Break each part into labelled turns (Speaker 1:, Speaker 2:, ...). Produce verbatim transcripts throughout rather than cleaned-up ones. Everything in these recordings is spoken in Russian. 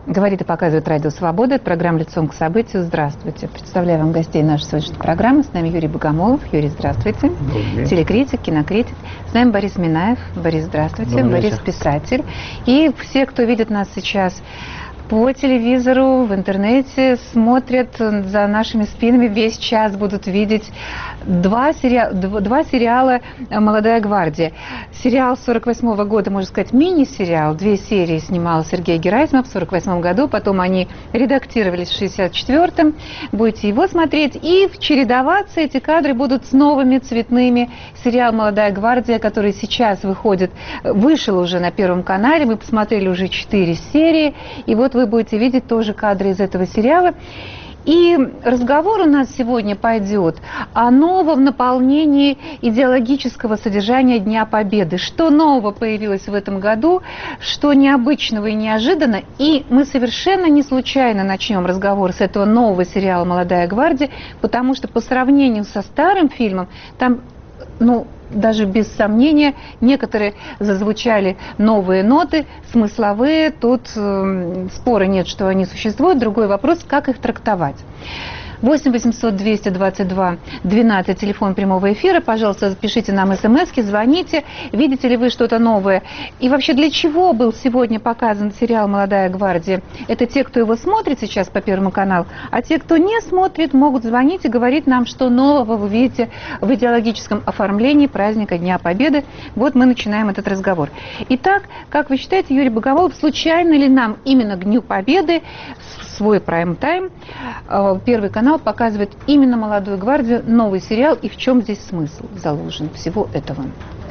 Speaker 1: Говорит и показывает Радио Свобода. Это программа «Лицом к событию». Здравствуйте. Представляю вам гостей нашей сегодняшней программы. С нами Юрий Богомолов. Юрий, здравствуйте. Телекритик, кинокритик. С нами Борис Минаев. Борис, здравствуйте. Добрый Борис, вечер. Писатель. И все, кто видит нас сейчас по телевизору, в интернете, смотрят за нашими спинами, весь час будут видеть два, сериала, два сериала «Молодая гвардия». Сериал сорок восьмого года, можно сказать, мини-сериал. Две серии снимал Сергей Герасимов в сорок восьмом году, потом они редактировались в шестьдесят четвёртом. Будете его смотреть. И чередоваться эти кадры будут с новыми цветными. Сериал «Молодая гвардия», который сейчас выходит, вышел уже на Первом канале. Мы посмотрели уже четыре серии. И вот вы будете видеть тоже кадры из этого сериала. И разговор у нас сегодня пойдет о новом наполнении идеологического содержания Дня Победы. Что нового появилось в этом году, что необычного и неожиданно. И мы совершенно не случайно начнем разговор с этого нового сериала «Молодая гвардия», потому что по сравнению со старым фильмом, там, ну, даже без сомнения, некоторые зазвучали новые ноты, смысловые. Тут э, спора нет, что они существуют. Другой вопрос, как их трактовать. восемь восемьсот двести двадцать два двенадцать, телефон прямого эфира. Пожалуйста, пишите нам смски, звоните. Видите ли вы что-то новое? И вообще, для чего был сегодня показан сериал «Молодая гвардия»? Это те, кто его смотрит сейчас по Первому каналу. А те, кто не смотрит, могут звонить и говорить нам, что нового вы видите в идеологическом оформлении праздника Дня Победы. Вот мы начинаем этот разговор. Итак, как вы считаете, Юрий Богомолов, случайно ли нам именно к Дню Победы свой прайм-тайм Первый канал показывает именно «Молодую гвардию», новый сериал, и в чем здесь смысл заложен всего этого?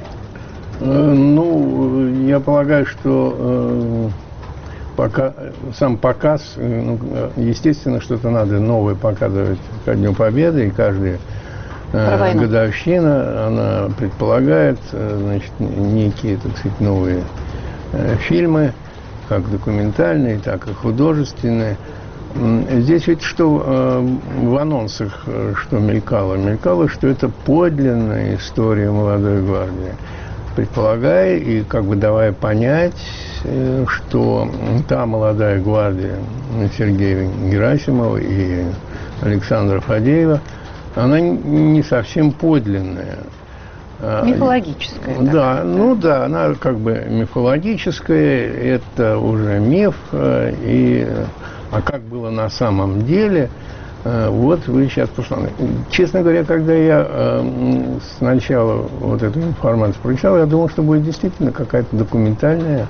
Speaker 2: Ну, я полагаю, что э, пока, сам показ, ну, естественно, что-то надо новое показывать ко Дню Победы, и каждая э, годовщина, она предполагает, значит, некие, так сказать, новые э, фильмы, как документальные, так и художественные. Здесь ведь что э, в анонсах, что мелькало? Мелькало, что это подлинная история «Молодой гвардии», предполагая и как бы давая понять, э, что та «Молодая гвардия» Сергея Герасимова и Александра Фадеева, она не совсем подлинная.
Speaker 1: Мифологическая.
Speaker 2: Да,
Speaker 1: так,
Speaker 2: ну да, она как бы мифологическая, это уже миф, и а как было на самом деле, вот вы сейчас посмотрите. Честно говоря, когда я сначала вот эту информацию прочитал, я думал, что будет действительно какая-то документальная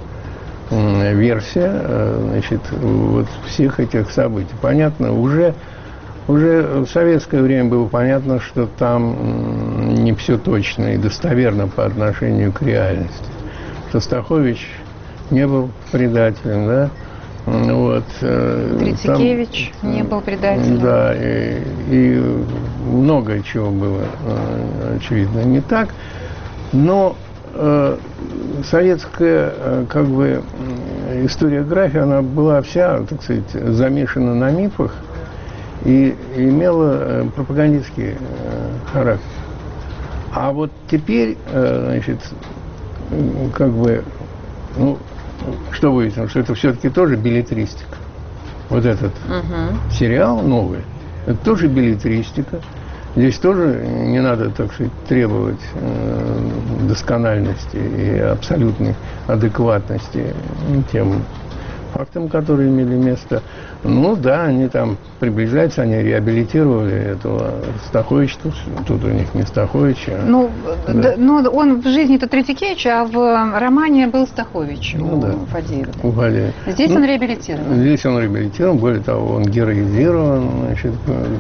Speaker 2: версия, значит, вот всех этих событий. Понятно, уже Уже в советское время было понятно, что там не все точно и достоверно по отношению к реальности. Шостакович не был предателем, да? Вот,
Speaker 1: Грицикевич там, не был предателем.
Speaker 2: Да, и, и много чего было, очевидно, не так. Но э, советская, как бы, историография, она была вся, так сказать, замешана на мифах и имела пропагандистский характер. А вот теперь, значит, как бы, ну, что выяснилось, что это все-таки тоже беллетристика. Вот этот uh-huh. сериал новый, это тоже беллетристика. Здесь тоже не надо, так сказать, требовать э, доскональности и абсолютной адекватности тем фактам, которые имели место. Ну да, они там приближаются, они реабилитировали этого Стаховича, тут, тут у них не Стахович. А,
Speaker 1: ну,
Speaker 2: да.
Speaker 1: Да, ну, он в жизни-то Третьякевич, а в романе был Стахович
Speaker 2: ну,
Speaker 1: у
Speaker 2: да.
Speaker 1: Фадеева.
Speaker 2: У Фадеева.
Speaker 1: Здесь
Speaker 2: ну,
Speaker 1: он реабилитирован.
Speaker 2: Здесь он реабилитирован, более того, он героизирован, значит,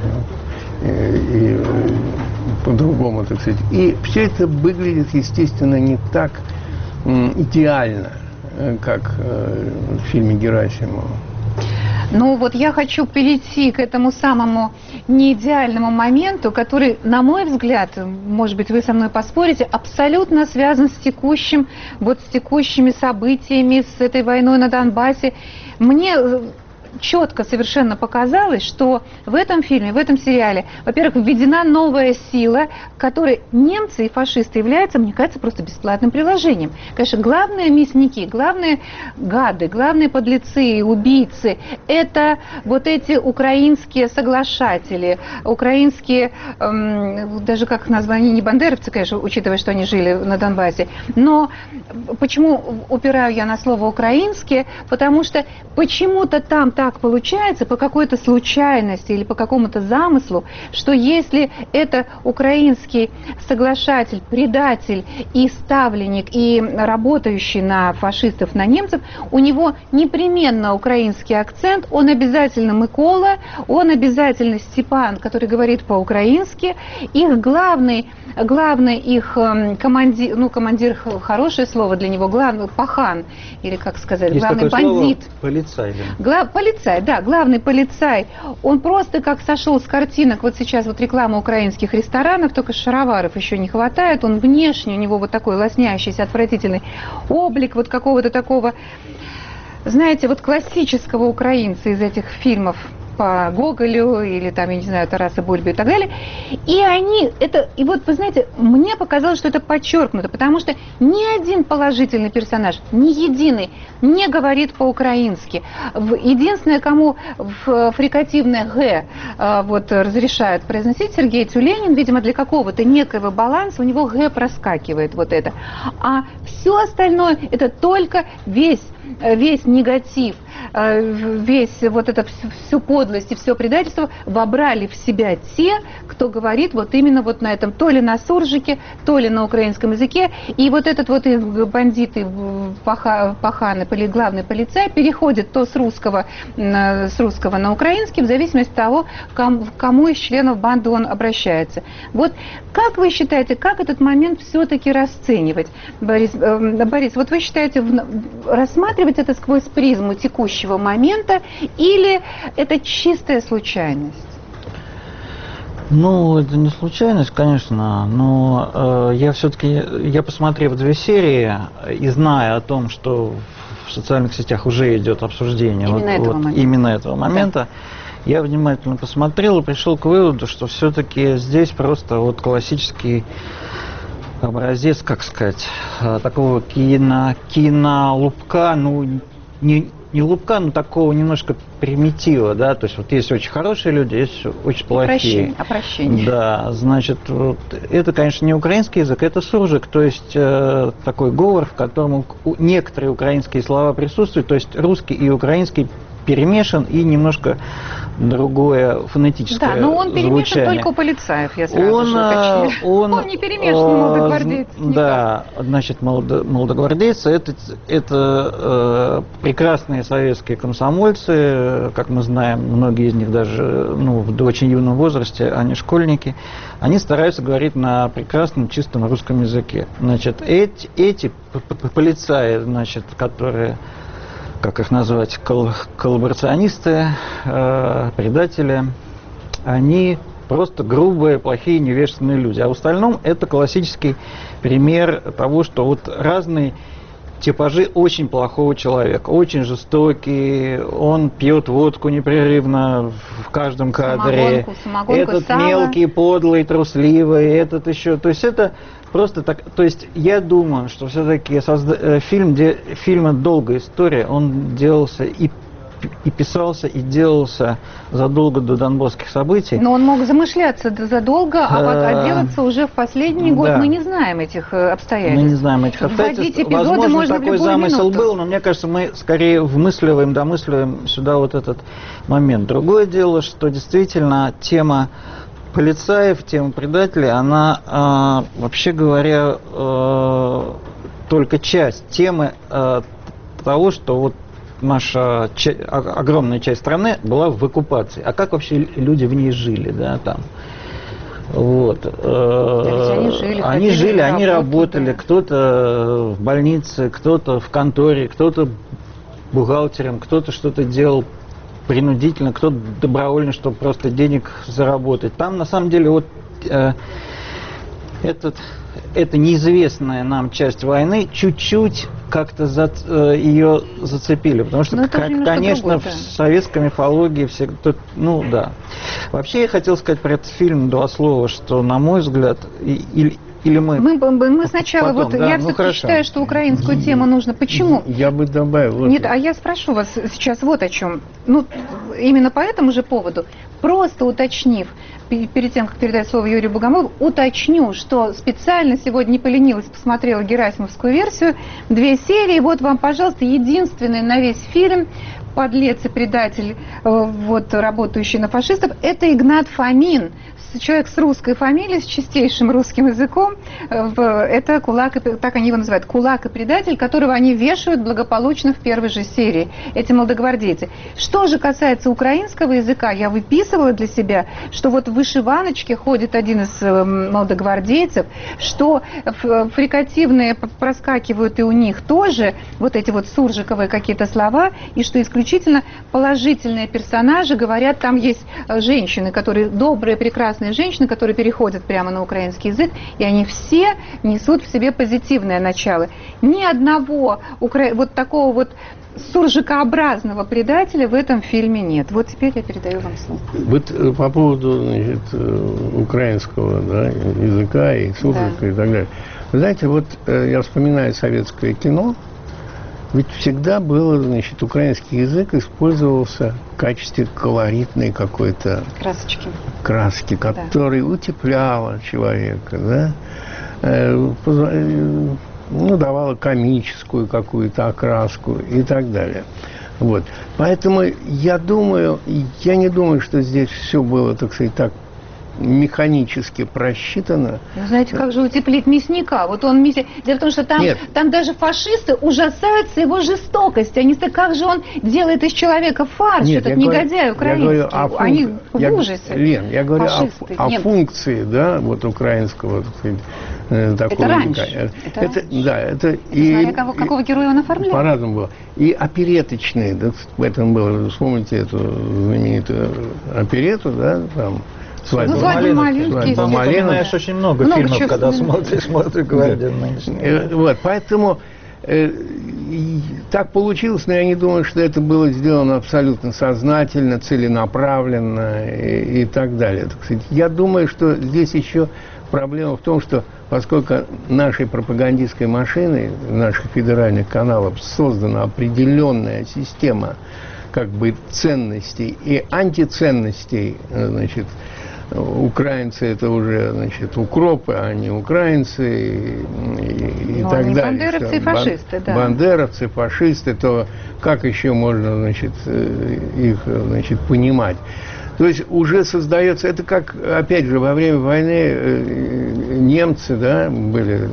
Speaker 2: и, и по-другому, так сказать. И все это выглядит, естественно, не так идеально, как в фильме Герасимова.
Speaker 1: Ну вот я хочу перейти к этому самому неидеальному моменту, который, на мой взгляд, может быть, вы со мной поспорите, абсолютно связан с текущим, вот с текущими событиями, с этой войной на Донбассе. Мне четко совершенно показалось, что в этом фильме, в этом сериале, во-первых, введена новая сила, которой немцы и фашисты являются, мне кажется, просто бесплатным приложением. Конечно, главные мясники, главные гады, главные подлецы и убийцы – это вот эти украинские соглашатели, украинские, эм, даже как назвать, они не бандеровцы, конечно, учитывая, что они жили на Донбассе, но почему упираю я на слово «украинские», потому что почему-то там так получается, по какой-то случайности или по какому-то замыслу, что если это украинский соглашатель, предатель и ставленник, и работающий на фашистов, на немцев, у него непременно украинский акцент, он обязательно Микола, он обязательно Степан, который говорит по-украински, их главный, главный их командир, ну командир хорошее слово для него, главный пахан, или как сказать,
Speaker 3: есть
Speaker 1: главный бандит.
Speaker 3: Слово, полицай. Да.
Speaker 1: Гла- полицай, да, главный полицай. Он просто как сошел с картинок, вот сейчас вот реклама украинских ресторанов, только шароваров еще не хватает, он внешне, у него вот такой лоснящийся, отвратительный облик, вот какого-то такого, знаете, вот классического украинца из этих фильмов по Гоголю или там, я не знаю, Тараса Бульбы и так далее. И они, это, и вот, вы знаете, мне показалось, что это подчеркнуто, потому что ни один положительный персонаж, ни единый, не говорит по-украински. Единственное, кому фрикативное «г» вот, разрешают произносить Сергей Тюленин, видимо, для какого-то некоего баланса, у него «г» проскакивает вот это. А все остальное, это только весь весь негатив, весь вот это всю подлость и все предательство вобрали в себя те, кто говорит вот именно вот на этом, то ли на суржике, то ли на украинском языке. И вот этот вот бандит и паха, пахан, главный полицай переходит то с русского, с русского на украинский, в зависимости от того, к кому из членов банды он обращается. Вот как вы считаете, как этот момент все-таки расценивать, Борис? Борис, вот вы считаете, рассматривать это сквозь призму текущего момента или это чистая случайность?
Speaker 3: Ну, это не случайность, конечно, но э, я все-таки, я посмотрев две серии и зная о том, что в социальных сетях уже идет обсуждение
Speaker 1: именно,
Speaker 3: вот,
Speaker 1: этого,
Speaker 3: вот,
Speaker 1: момента.
Speaker 3: именно этого момента, да. Я внимательно посмотрел и пришел к выводу, что все-таки здесь просто вот классический образец, как сказать, такого кино, кинолупка, ну, не, не лупка, но такого немножко примитива, да, то есть вот есть очень хорошие люди, есть очень плохие.
Speaker 1: Опрощение.
Speaker 3: Да, значит, вот, это, конечно, не украинский язык, это суржик, то есть э, такой говор, в котором некоторые украинские слова присутствуют, то есть русский и украинский перемешан и немножко другое фонетическое
Speaker 1: Да, но он перемешан
Speaker 3: звучание.
Speaker 1: только у полицаев, я сразу
Speaker 3: он,
Speaker 1: же уточню.
Speaker 3: Он,
Speaker 1: он не перемешан у молодогвардейцев.
Speaker 3: Да, значит, молодо, молодогвардейцы это, это э, прекрасные советские комсомольцы, как мы знаем, многие из них даже ну, в очень юном возрасте, они школьники, они стараются говорить на прекрасном чистом русском языке. Значит, эти, эти полицаи, значит, которые, как их назвать, кол коллаборационисты, э, предатели, они просто грубые, плохие, невежественные люди. А в остальном это классический пример того, что вот разные типажи очень плохого человека, очень жестокий, он пьет водку непрерывно в каждом кадре,
Speaker 1: самогонку, самогонку,
Speaker 3: этот
Speaker 1: сало.
Speaker 3: мелкий, подлый, трусливый, этот еще, то есть это просто так, то есть я думаю, что все-таки созда... фильм, де... фильм «Долгая история», он делался и и писался, и делался задолго до донбасских событий.
Speaker 1: Но он мог замышляться задолго, а вот отделаться уже в последний год.
Speaker 3: Да.
Speaker 1: Мы не знаем этих обстоятельств.
Speaker 3: Мы не знаем этих обстоятельств.
Speaker 1: Возможно,
Speaker 3: можно такой замысел
Speaker 1: минуту.
Speaker 3: был, но мне кажется, мы скорее вмысливаем, домысливаем сюда вот этот момент. Другое дело, что действительно тема полицаев, тема предателей, она, э, вообще говоря, э, только часть темы э, того, что вот наша ча огромная часть страны была в оккупации. А как вообще люди в ней жили, да, там? Вот.
Speaker 1: Да, они жили,
Speaker 3: они, жили, они
Speaker 1: работу,
Speaker 3: работали,
Speaker 1: да.
Speaker 3: Кто-то в больнице, кто-то в конторе, кто-то бухгалтером, кто-то что-то делал принудительно, кто-то добровольно, чтобы просто денег заработать. Там на самом деле вот э, Этот, эта неизвестная нам часть войны чуть-чуть как-то за, э, ее зацепили, потому что, как, конечно, другое, да. В советской мифологии все, тут, ну да. Вообще я хотел сказать про этот фильм два слова, что, на мой взгляд, и, или Или мы...
Speaker 1: Мы, мы сначала, потом, вот да, я ну все-таки считаю, что украинскую тему нужно. Почему?
Speaker 2: Я бы добавил. Вот
Speaker 1: Нет, а я спрошу вас сейчас вот о чем. Ну, именно по этому же поводу, просто уточнив, перед тем, как передать слово Юрию Богомолову, уточню, что специально сегодня не поленилась, посмотрела герасимовскую версию, две серии, вот вам, пожалуйста, единственный на весь фильм подлец и предатель, вот, работающий на фашистов, это Игнат Фомин. Человек с русской фамилией, с чистейшим русским языком, это кулак, и, так они его называют, кулак и предатель, которого они вешают благополучно в первой же серии, эти молодогвардейцы. Что же касается украинского языка, я выписывала для себя, что вот в вышиваночке ходит один из молодогвардейцев, что фрикативные проскакивают и у них тоже, вот эти вот суржиковые какие-то слова, и что исключительно положительные персонажи, говорят, там есть женщины, которые добрые, прекрасные, женщины, которые переходят прямо на украинский язык, и они все несут в себе позитивное начало. Ни одного укра... вот такого вот суржикообразного предателя в этом фильме нет. Вот теперь я передаю вам слово.
Speaker 2: Вот по поводу, значит, украинского, да, языка и суржика, да, и так далее. Вы знаете, вот я вспоминаю советское кино, ведь всегда было, значит, украинский язык использовался в качестве колоритной какой-то
Speaker 1: красочки,
Speaker 2: краски, которая, да, утепляла человека, да, э, ну, давала комическую какую-то окраску и так далее. Вот. Поэтому я думаю, я не думаю, что здесь все было, так сказать, так механически просчитано.
Speaker 1: Ну, знаете, как же утеплить мясника? Вот он мясник. Дело в том, что там, там даже фашисты ужасаются его жестокости. Они сказали, как же он делает из человека фарш,
Speaker 2: Нет,
Speaker 1: этот негодяй украинский.
Speaker 2: О функ...
Speaker 1: Они в
Speaker 2: я,
Speaker 1: ужасе.
Speaker 2: Лен, я говорю
Speaker 1: фашисты,
Speaker 2: о, о функции, да, вот украинского, так сказать, такого
Speaker 1: это раньше.
Speaker 2: Это,
Speaker 1: это
Speaker 2: да, это
Speaker 1: и, смотря кого, какого героя он оформлял.
Speaker 2: По-разному было. И опереточные, да, в этом было, вспомните эту знаменитую оперету, да, там,
Speaker 1: «Свадьба, ну, «Свадьба Малинки».
Speaker 3: Там вспоминаешь очень много, много фильмов, чего, когда смотришь, смотришь, гвардию нынешнюю.
Speaker 2: Вот, поэтому э, так получилось, но я не думаю, что это было сделано абсолютно сознательно, целенаправленно и, и так далее. Так сказать. Я думаю, что здесь еще проблема в том, что поскольку нашей пропагандистской машиной, наших федеральных каналов создана определенная система как бы ценностей и антиценностей, значит, украинцы это уже, значит, укропы, а не украинцы и, и, и так далее.
Speaker 1: Бандеровцы и фашисты, да.
Speaker 2: Бандеровцы, фашисты, то как еще можно, значит, их, значит, понимать? То есть уже создается, это как, опять же, во время войны немцы, да, были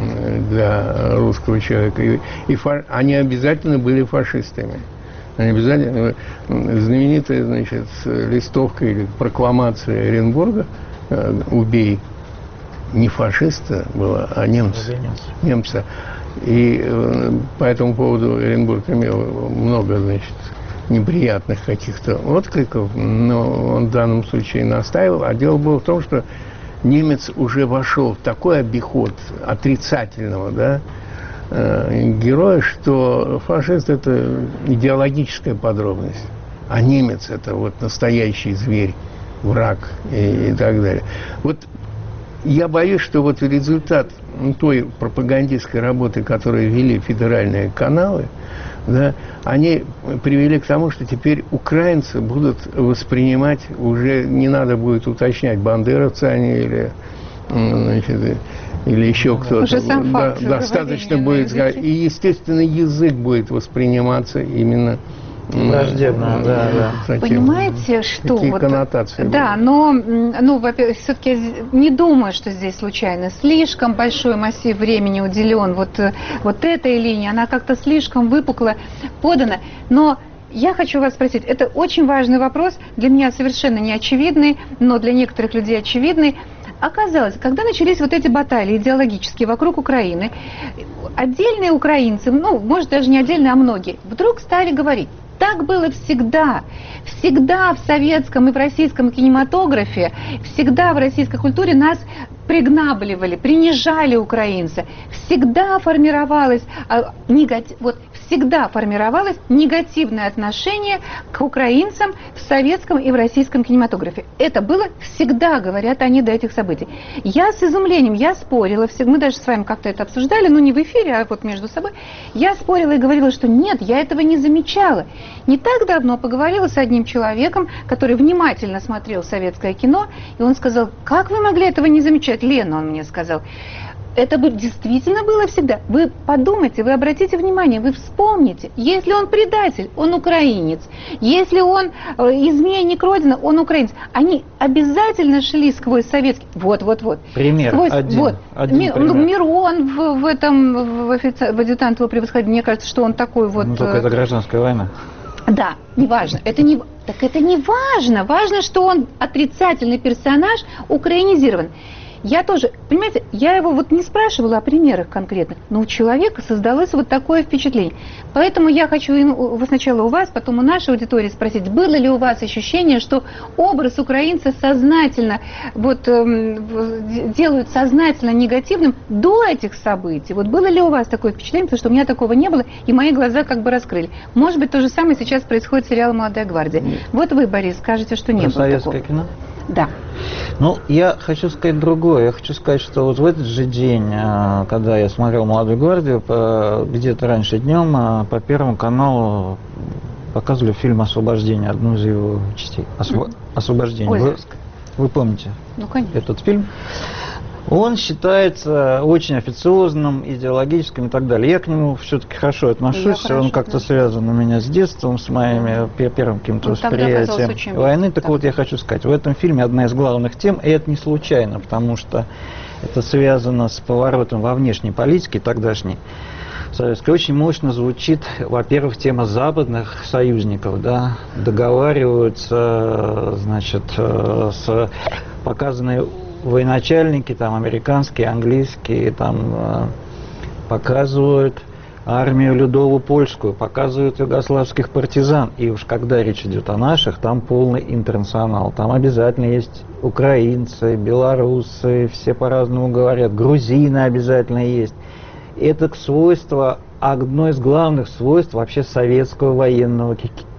Speaker 2: для русского человека, и, и фа, они обязательно были фашистами. Они обязательно, знаменитая, значит, листовка или прокламация Оренбурга «Убей не фашиста» была, а немца. немца. И по этому поводу Оренбург имел много, значит, неприятных каких-то откликов, но он в данном случае настаивал. А дело было в том, что немец уже вошел в такой обиход отрицательного, да, героя, что фашист – это идеологическая подробность, а немец – это вот настоящий зверь, враг и, и так далее. Вот я боюсь, что вот результат той пропагандистской работы, которую вели федеральные каналы, да, они привели к тому, что теперь украинцы будут воспринимать, уже не надо будет уточнять, бандеровцы они или, значит, или еще кто-то. Да, достаточно будет сказать. И, естественно, язык будет восприниматься именно
Speaker 3: враждебно,
Speaker 2: э,
Speaker 3: да, да.
Speaker 2: Таким,
Speaker 1: понимаете, что
Speaker 2: такие
Speaker 1: вот,
Speaker 2: коннотации.
Speaker 1: Да, были. Но, ну, во-первых, все-таки не думаю, что здесь случайно слишком большой массив времени уделен вот, вот этой линии, она как-то слишком выпукло подана. Но я хочу вас спросить, это очень важный вопрос, для меня совершенно не очевидный, но для некоторых людей очевидный. Оказалось, когда начались вот эти баталии идеологические вокруг Украины, отдельные украинцы, ну, может, даже не отдельные, а многие, вдруг стали говорить, так было всегда. Всегда в советском и в российском кинематографе, всегда в российской культуре нас пригнабливали, принижали украинца, всегда формировалось, негатив, вот, всегда формировалось негативное отношение к украинцам в советском и в российском кинематографе. Это было всегда, говорят они, до этих событий. Я с изумлением, я спорила, мы даже с вами как-то это обсуждали, но не в эфире, а вот между собой. Я спорила и говорила, что нет, я этого не замечала. Не так давно поговорила с одним человеком, который внимательно смотрел советское кино, и он сказал: как вы могли этого не замечать? Лена, он мне сказал. Это бы действительно было всегда. Вы подумайте, вы обратите внимание, вы вспомните. Если он предатель, он украинец. Если он изменник Родины, он украинец. Они обязательно шли сквозь советский... Вот, вот, вот.
Speaker 3: Пример
Speaker 1: сквозь...
Speaker 3: один.
Speaker 1: Вот.
Speaker 3: один
Speaker 1: Ми...
Speaker 3: пример.
Speaker 1: Мирон в, в этом, в, офици... в адъютант его превосходительства. Мне кажется, что он такой вот...
Speaker 3: Ну, только это гражданская война.
Speaker 1: Да, неважно. Это не... Так это не важно. Важно, что он отрицательный персонаж, украинизирован. Я тоже, понимаете, я его вот не спрашивала о примерах конкретных, но у человека создалось вот такое впечатление. Поэтому я хочу сначала у вас, потом у нашей аудитории спросить, было ли у вас ощущение, что образ украинца сознательно, вот, э, делают сознательно негативным до этих событий? Вот было ли у вас такое впечатление, потому что у меня такого не было, и мои глаза как бы раскрыли. Может быть, то же самое сейчас происходит в сериале «Молодая гвардия». Вот вы, Борис, скажете, что не
Speaker 3: Про
Speaker 1: было
Speaker 3: советское
Speaker 1: такого.
Speaker 3: кино?
Speaker 1: Да.
Speaker 3: Ну, я хочу сказать другое. Я хочу сказать, что вот в этот же день, когда я смотрел «Молодую гвардию», где-то раньше днем по Первому каналу показывали фильм «Освобождение», одну из его частей. Осво... «Освобождение». Вы, вы помните
Speaker 1: ну, конечно.
Speaker 3: Этот фильм? Он считается очень официозным, идеологическим и так далее. Я к нему все-таки хорошо отношусь. Хорошо, он как-то да. связан у меня с детством, с моими первым каким-то ну, восприятием войны. Так, так вот, я хочу сказать, в этом фильме одна из главных тем, и это не случайно, потому что это связано с поворотом во внешней политике тогдашней советской. Очень мощно звучит, во-первых, тема западных союзников, да, договариваются, значит, с показанной военачальники, там, американские, английские, там, э, показывают армию Людово-Польскую, показывают югославских партизан. И уж когда речь идет о наших, там полный интернационал. Там обязательно есть украинцы, белорусы, все по-разному говорят, грузины обязательно есть. Это свойство, одно из главных свойств вообще советского военного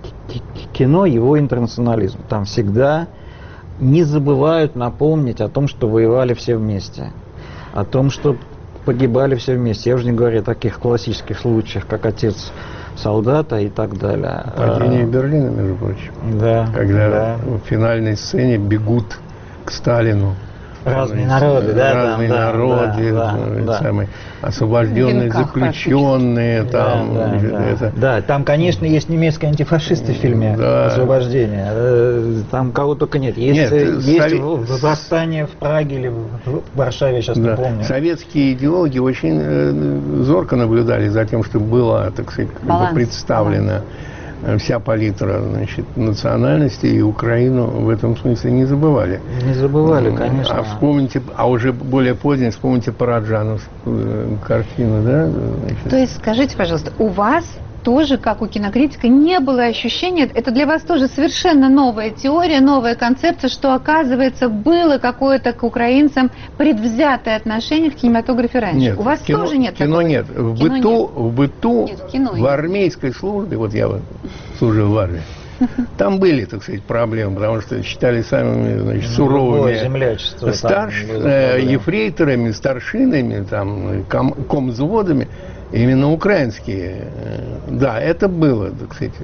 Speaker 3: кино, его интернационализм. Там всегда не забывают напомнить о том, что воевали все вместе, о том, что погибали все вместе. Я уже не говорю о таких классических случаях, как отец солдата и так далее.
Speaker 2: Падение Берлина, между прочим.
Speaker 3: Да.
Speaker 2: Когда
Speaker 3: да.
Speaker 2: в финальной сцене бегут к Сталину.
Speaker 3: Разные народы, да,
Speaker 2: разные
Speaker 3: да,
Speaker 2: народы,
Speaker 3: да, да,
Speaker 2: самые освобожденные, заключенные, там,
Speaker 3: да,
Speaker 2: значит,
Speaker 3: да,
Speaker 2: это.
Speaker 3: Да, там, конечно, есть немецкие антифашисты в фильме да. «Освобождение». Там кого только нет. Есть, нет, есть совет... восстание в Праге или в Варшаве, сейчас да. не помню.
Speaker 2: Советские идеологи очень зорко наблюдали за тем, что была, так сказать, представлена вся палитра, значит, национальностей, и Украину в этом смысле не забывали.
Speaker 3: Не забывали, конечно.
Speaker 2: А вспомните, а уже более позднее вспомните Параджановскую картину, да? Значит.
Speaker 1: То есть, скажите, пожалуйста, у вас тоже, как у кинокритика, не было ощущения, это для вас тоже совершенно новая теория, новая концепция, что, оказывается, было какое-то к украинцам предвзятое отношение к кинематографе раньше.
Speaker 2: Нет,
Speaker 1: у вас
Speaker 2: кино,
Speaker 1: тоже нет
Speaker 2: кино
Speaker 1: такого?
Speaker 2: Нет. В кино быту, нет. В быту, нет, в, кино в армейской службе, вот я вот служил в армии, там были, так сказать, проблемы, потому что считали самыми, значит, суровыми старш... э, ефрейторами, старшинами, там, ком... комзводами. Именно украинские. Да, это было, так сказать.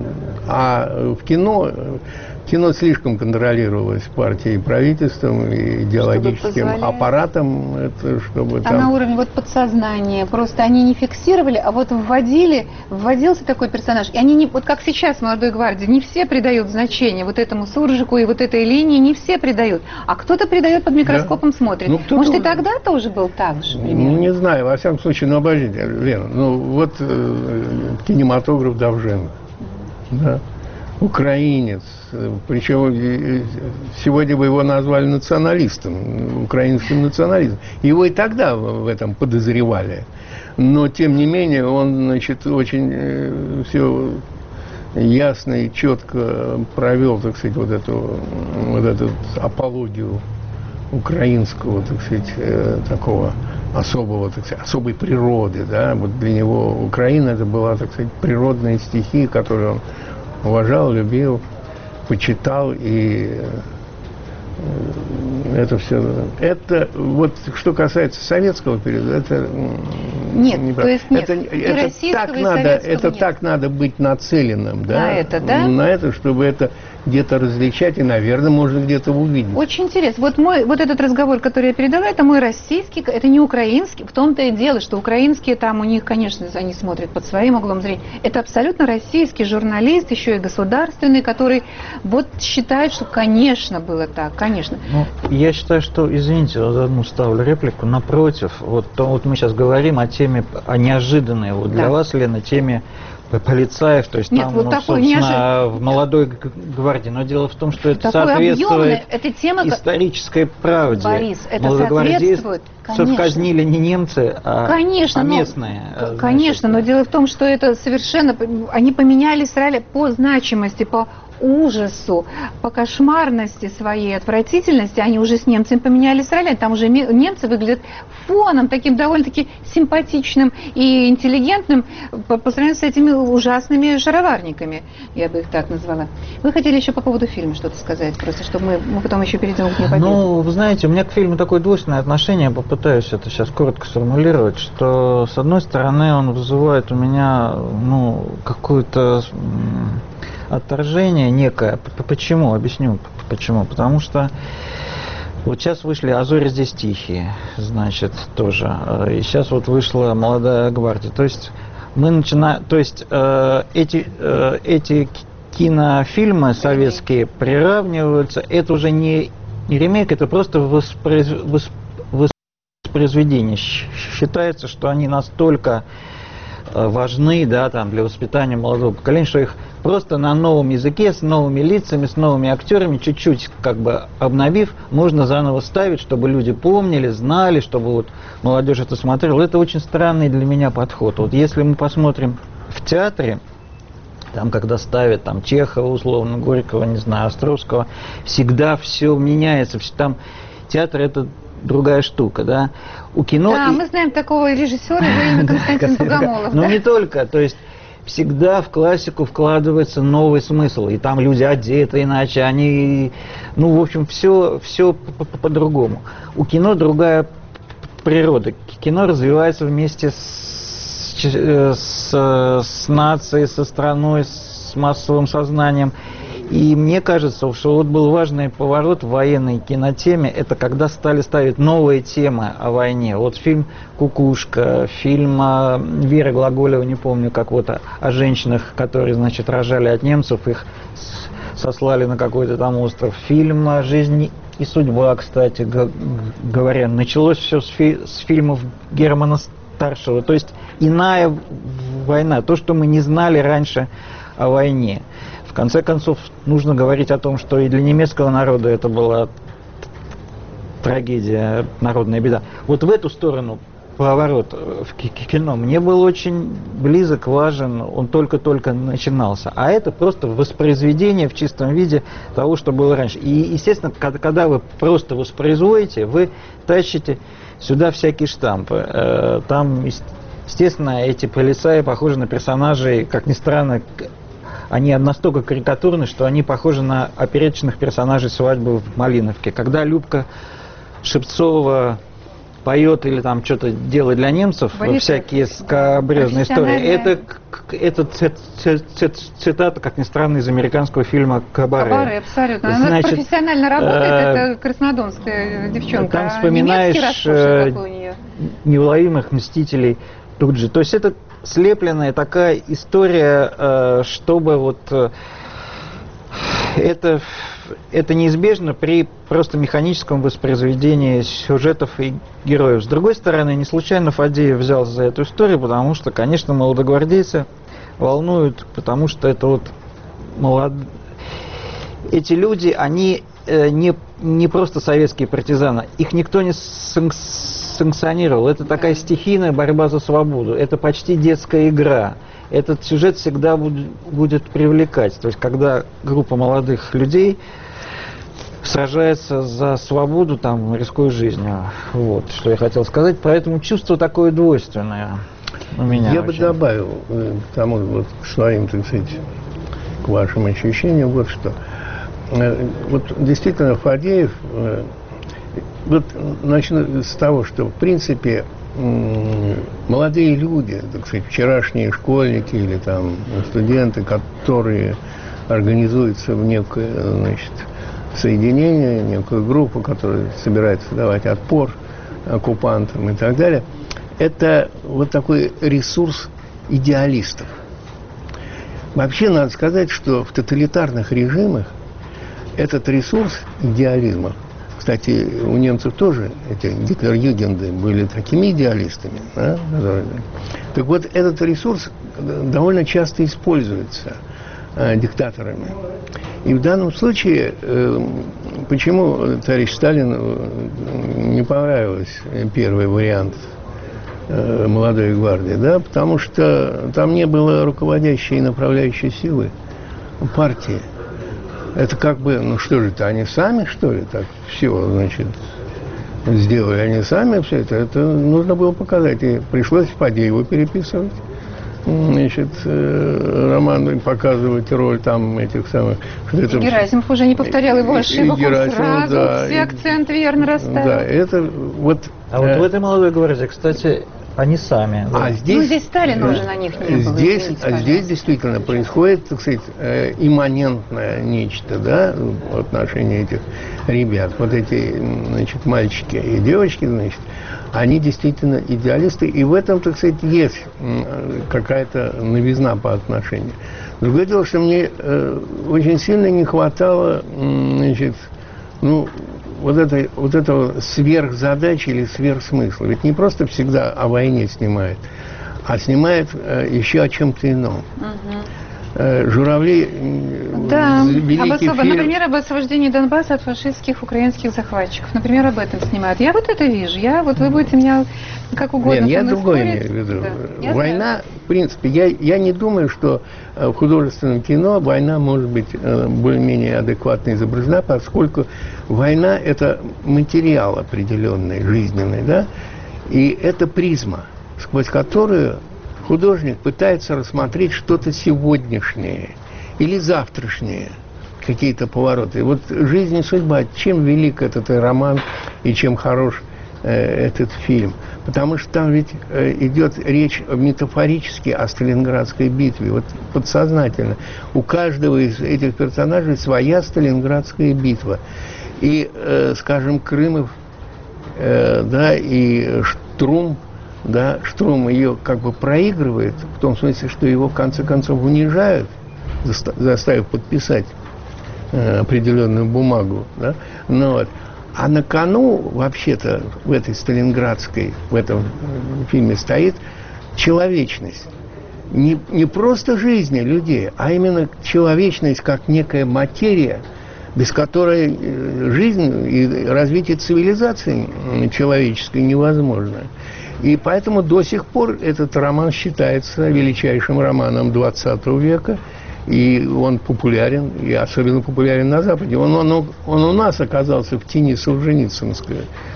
Speaker 2: А в кино, кино слишком контролировалось партией и правительством, и идеологическим аппаратом. Это чтобы
Speaker 1: там, там на уровне вот подсознания. Просто они не фиксировали, а вот вводили, вводился такой персонаж. И они не, вот как сейчас в «Молодой гвардии», не все придают значение вот этому суржику и вот этой линии, не все придают. А кто-то придает под микроскопом, да. смотрит. Ну, может, и тогда тоже был так же?
Speaker 2: Ну, не знаю, во всяком случае, ну, обождите, Лена, ну, вот э, кинематограф Довженко, да, украинец, причем сегодня бы его назвали националистом, украинским националистом. Его и тогда в этом подозревали. Но, тем не менее, он, значит, очень э, все ясно и четко провел, так сказать, вот эту, вот эту апологию украинского, так сказать, э, такого особого, так сказать, особой природы, да, вот для него Украина это была, так сказать, природная стихия, которую он уважал, любил, почитал, и это все. Это вот что касается советского периода, это
Speaker 1: нет,
Speaker 2: не
Speaker 1: то есть нет.
Speaker 2: Это,
Speaker 1: и
Speaker 2: это так надо, это
Speaker 1: нет.
Speaker 2: так надо быть нацеленным, да,
Speaker 1: на это, да,
Speaker 2: на это, чтобы это где-то различать и, наверное, можно где-то увидеть.
Speaker 1: Очень интересно. Вот мой, вот этот разговор, который я передала, это мой российский, это не украинский. В том-то и дело, что украинские там у них, конечно, они смотрят под своим углом зрения. Это абсолютно российский журналист, еще и государственный, который вот считает, что, конечно, было так, конечно.
Speaker 3: Ну, я считаю, что, извините, вот одну ставлю реплику, напротив, вот, то, вот мы сейчас говорим о теме, о неожиданной, вот для да. вас, Лена, теме полицаев, то есть
Speaker 1: Нет,
Speaker 3: там,
Speaker 1: вот
Speaker 3: ну,
Speaker 1: такой
Speaker 3: собственно, в молодой гвардии. Но дело в том, что это такой соответствует
Speaker 1: эта тема,
Speaker 3: исторической правде.
Speaker 1: Борис, это соответствует,
Speaker 3: конечно. Казнили не немцы, а,
Speaker 1: конечно,
Speaker 3: а местные.
Speaker 1: Но, конечно, но дело в том, что это совершенно... Они поменялись роли по значимости, по ужасу, по кошмарности своей, отвратительности, они уже с немцами поменялись ролями. Там уже немцы выглядят фоном, таким довольно-таки симпатичным и интеллигентным по, по сравнению с этими ужасными шароварниками, я бы их так назвала. Вы хотели еще по поводу фильма что-то сказать, просто чтобы мы, мы потом еще перейдем к Дню Победы.
Speaker 3: Ну, вы знаете, у меня к фильму такое двойственное отношение, я попытаюсь это сейчас коротко сформулировать, что, с одной стороны, он вызывает у меня, ну, какую-то отторжение некое. Почему? Объясню почему. Потому что вот сейчас вышли «А зори здесь тихие», значит, тоже. И сейчас вот вышла «Молодая гвардия». То есть мы начинаем, то есть э, эти, э, эти кинофильмы советские приравниваются, это уже не, не ремейк, это просто воспроиз, воспроизведение. Считается, что они настолько важны, да, там, для воспитания молодого поколения, что их просто на новом языке, с новыми лицами, с новыми актерами, чуть-чуть как бы обновив, можно заново ставить, чтобы люди помнили, знали, чтобы вот молодежь это смотрела. Это очень странный для меня подход. Вот если мы посмотрим в театре, там, когда ставят там Чехова, условно, Горького, не знаю, Островского, всегда все меняется. Там театр — это другая штука, да. У кино...
Speaker 1: Да, и... мы знаем такого режиссера, его имя Константин Богомолов.
Speaker 3: Но не только, то есть всегда в классику вкладывается новый смысл, и там люди одеты иначе, они, ну, в общем, все, все по-другому. У кино другая природа. Кино развивается вместе с, с, с нацией, со страной, с массовым сознанием. И мне кажется, что вот был важный поворот в военной кинотеме, это когда стали ставить новые темы о войне. Вот фильм «Кукушка», фильм Веры Глаголевой, не помню, как вот о, о женщинах, которые, значит, рожали от немцев, их сослали на какой-то там остров. Фильм «Жизнь и судьба», кстати говоря. Началось все с, фи с фильмов Германа Старшего. То есть иная война, то, что мы не знали раньше о войне. В конце концов, нужно говорить о том, что и для немецкого народа это была трагедия, народная беда. Вот в эту сторону поворот в кино мне был очень близок, важен, он только-только начинался. А это просто воспроизведение в чистом виде того, что было раньше. И, естественно, когда вы просто воспроизводите, вы тащите сюда всякие штампы. Там, естественно, эти полицаи похожи на персонажей, как ни странно, они настолько карикатурны, что они похожи на опереточных персонажей «Свадьбы в Малиновке». Когда Любка Шевцова поет или там что-то делает для немцев, Борис, всякие скабрезные истории, это, это цит, цит, цит, цитата, как ни странно, из американского фильма «Кабаре».
Speaker 1: «Кабаре», абсолютно. Она Значит, профессионально работает, э, это краснодонская девчонка.
Speaker 3: Там вспоминаешь э, неуловимых мстителей тут же. То есть это слепленная такая история, чтобы вот это, это неизбежно при просто механическом воспроизведении сюжетов и героев. С другой стороны, не случайно Фадеев взялся за эту историю, потому что, конечно, молодогвардейцы волнуют, потому что это вот молод... эти люди, они не, не просто советские партизаны, их никто не санкционировал. Это такая стихийная борьба за свободу. Это почти детская игра. Этот сюжет всегда будет, будет привлекать. То есть, когда группа молодых людей сражается за свободу, там, рискуя жизнью. Вот, что я хотел сказать. Поэтому чувство такое двойственное у меня.
Speaker 2: Я
Speaker 3: очень.
Speaker 2: бы добавил к тому, вот, к своим, так сказать, к вашим ощущениям, вот что. Вот действительно Фадеев, вот начну с того, что в принципе молодые люди, так сказать, вчерашние школьники или там студенты, которые организуются в некое, значит, соединение, некую группу, которая собирается давать отпор оккупантам и так далее, это вот такой ресурс идеалистов. Вообще надо сказать, что в тоталитарных режимах этот ресурс идеализма, кстати, у немцев тоже эти гитлер-югенды были такими идеалистами, да, которые... Так вот, этот ресурс довольно часто используется э, диктаторами. И в данном случае, э, почему товарищ Сталину не понравился первый вариант э, молодой гвардии, да, потому что там не было руководящей и направляющей силы партии. Это как бы, ну что же это, они сами, что ли, так все, значит, сделали они сами все это. Это нужно было показать. И пришлось Фадееву переписывать. Значит, роман показывать роль там этих самых...
Speaker 1: И это... Герасимов уже не повторял его ошибок, он сразу
Speaker 2: да,
Speaker 1: все акценты верно расставил.
Speaker 2: Да, это вот...
Speaker 3: А вот в этой молодой гвардии, кстати, они сами.
Speaker 2: Да. А здесь,
Speaker 1: ну, здесь Сталин да, уже на них не было.
Speaker 2: Здесь, извините, здесь действительно происходит, так сказать, имманентное нечто, да, в отношении этих ребят. Вот эти, значит, мальчики и девочки, значит, они действительно идеалисты, и в этом, так сказать, есть какая-то новизна по отношению. Другое дело, что мне э, очень сильно не хватало, значит, ну, вот, это, вот этого сверхзадачи или сверхсмысла. Ведь не просто всегда о войне снимает, а снимает э, еще о чем-то ином. Угу. Э, Журавли...
Speaker 1: Да, об особо,
Speaker 2: фильм...
Speaker 1: например, об освобождении Донбасса от фашистских украинских захватчиков. Например, об этом снимают. Я вот это вижу. Я, вот вы будете меня как угодно...
Speaker 2: Нет, я другое имею в виду. Да. Война, знаю. В принципе, я, я не думаю, что в художественном кино война может быть более-менее адекватно изображена, поскольку война – это материал определенный, жизненный, да, и это призма, сквозь которую художник пытается рассмотреть что-то сегодняшнее или завтрашнее, какие-то повороты. Вот «Жизнь и судьба», чем велик этот роман и чем хорош э, этот фильм? Потому что там ведь э, идет речь метафорически о Сталинградской битве, вот подсознательно. У каждого из этих персонажей своя Сталинградская битва. И, э, скажем, Крымов, э, да, и Штрум, да, Штрум ее как бы проигрывает, в том смысле, что его в конце концов унижают, заставив подписать э, определенную бумагу, да, ну, вот. А на кону, вообще-то, в этой сталинградской, в этом фильме стоит человечность. Не, не просто жизни людей, а именно человечность как некая материя, без которой жизнь и развитие цивилизации человеческой невозможно. И поэтому до сих пор этот роман считается величайшим романом двадцатого века. И он популярен, и особенно популярен на Западе. Он, он, он у нас оказался в тени солженицынской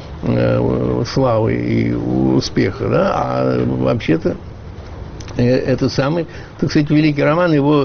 Speaker 2: э, славы и успеха, да? А вообще-то э, это самый, так сказать, великий роман. Его,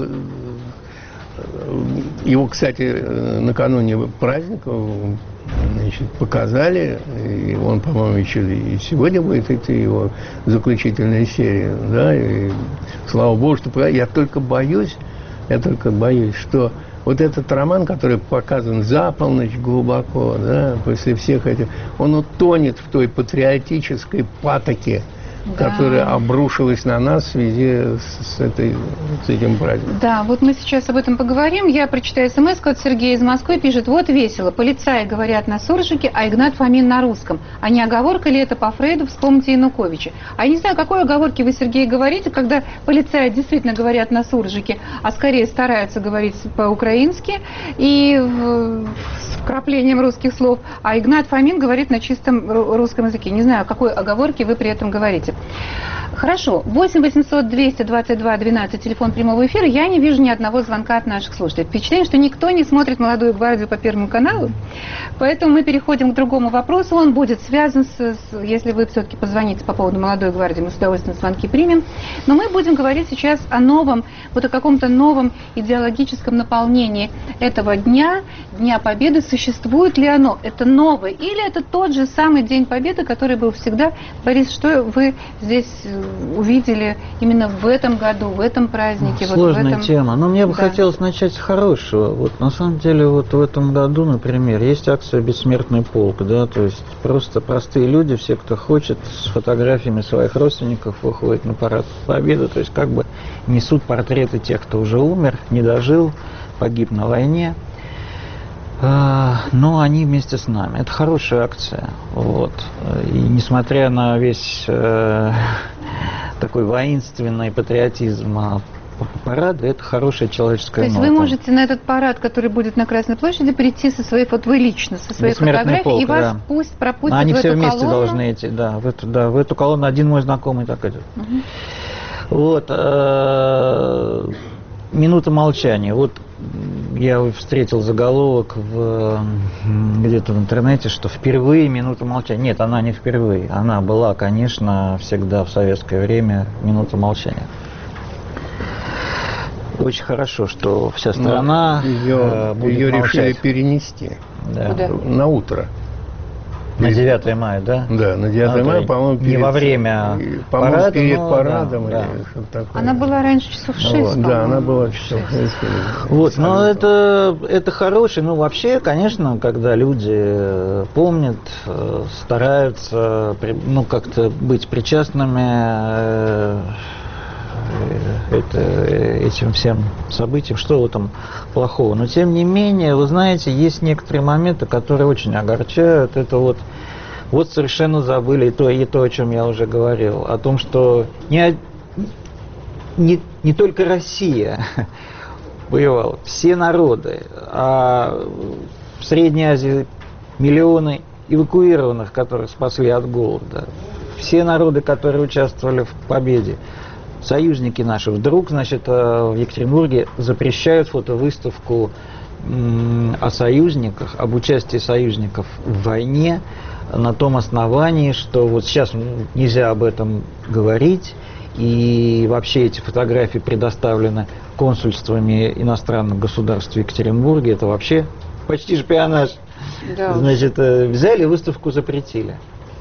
Speaker 2: его, кстати, накануне праздника, значит, показали, и он, по-моему, еще и сегодня будет идти его заключительная серия, да? И слава Богу, что я только боюсь, Я только боюсь, что вот этот роман, который показан за полночь глубоко, да, после всех этих, он утонет в той патриотической патоке, да, которая обрушилась на нас в связи с, с, этой, с этим праздником.
Speaker 1: Да, вот мы сейчас об этом поговорим. Я прочитаю смс-ку от Сергея из Москвы. Пишет: вот весело. Полицаи говорят на суржике, а Игнат Фомин на русском. А не оговорка ли это по Фрейду? Вспомните Януковича. А я не знаю, какой оговорки вы, Сергей, говорите, когда полицаи действительно говорят на суржике, а скорее стараются говорить по-украински и в, с вкраплением русских слов. А Игнат Фомин говорит на чистом русском языке. Не знаю, о какой оговорке вы при этом говорите. Хорошо. восемь восемьсот двести двадцать два двенадцать, телефон прямого эфира. Я не вижу ни одного звонка от наших слушателей. Впечатление, что никто не смотрит «Молодую гвардию» по Первому каналу. Поэтому мы переходим к другому вопросу. Он будет связан с... с если вы все-таки позвоните по поводу «Молодой гвардии», мы с удовольствием звонки примем. Но мы будем говорить сейчас о новом, вот о каком-то новом идеологическом наполнении этого дня, Дня Победы. Существует ли оно? Это новое? Или это тот же самый День Победы, который был всегда? Борис, что вы здесь увидели именно в этом году, в этом празднике?
Speaker 3: Сложная
Speaker 1: вот в этом...
Speaker 3: тема. Но мне бы
Speaker 1: да.
Speaker 3: хотелось начать с хорошего. Вот на самом деле вот в этом году, например, есть акция «Бессмертный полк», да, то есть просто простые люди, все, кто хочет, с фотографиями своих родственников выходят на парад Победы, то есть как бы несут портреты тех, кто уже умер, не дожил, погиб на войне. Но они вместе с нами. Это хорошая акция. Вот. И несмотря на весь э, такой воинственный патриотизм парада, это хорошая человеческая нота.
Speaker 1: То есть вы можете на этот парад, который будет на Красной площади, прийти со своей, вот вы лично, со своей фотографией, полк, и вас
Speaker 3: да.
Speaker 1: пусть пропустят
Speaker 3: Они
Speaker 1: в
Speaker 3: все
Speaker 1: эту
Speaker 3: вместе
Speaker 1: колонну.
Speaker 3: должны идти, да в, эту, да, в эту колонну один мой знакомый так идет. Угу. Вот. Э, минута молчания. Вот я встретил заголовок в, где-то в интернете, что впервые минута молчания. Нет, она не впервые. Она была, конечно, всегда в советское время минута молчания. Очень хорошо, что вся страна
Speaker 2: ее,
Speaker 3: э, будет
Speaker 2: ее
Speaker 3: молчать.
Speaker 2: решили перенести
Speaker 3: да.
Speaker 2: на утро.
Speaker 3: На девятое мая, да?
Speaker 2: Да, на девятое мая, по-моему,
Speaker 3: перед... Не во время
Speaker 2: по-моему,
Speaker 3: парада,
Speaker 2: перед
Speaker 3: но,
Speaker 2: парадом
Speaker 3: да,
Speaker 2: или
Speaker 3: да.
Speaker 2: что-то такое.
Speaker 1: Она была раньше часов шесть,
Speaker 2: вот, да, она была часов шесть.
Speaker 3: Вот, но это, это хороший, ну, вообще, конечно, когда люди помнят, стараются, ну, как-то быть причастными это, этим всем событиям, что в этом плохого. Но тем не менее, вы знаете, есть некоторые моменты, которые очень огорчают. Это вот, вот совершенно забыли и то, и то, о чем я уже говорил, о том, что не, не, не только Россия воевала, все народы, а в Средней Азии миллионы эвакуированных, которых спасли от голода, все народы, которые участвовали в победе. Союзники наши вдруг, значит, в Екатеринбурге запрещают фотовыставку о союзниках, об участии союзников в войне на том основании, что вот сейчас нельзя об этом говорить, и вообще эти фотографии предоставлены консульствами иностранных государств в Екатеринбурге, это вообще почти шпионаж. Да. Значит, взяли, выставку запретили.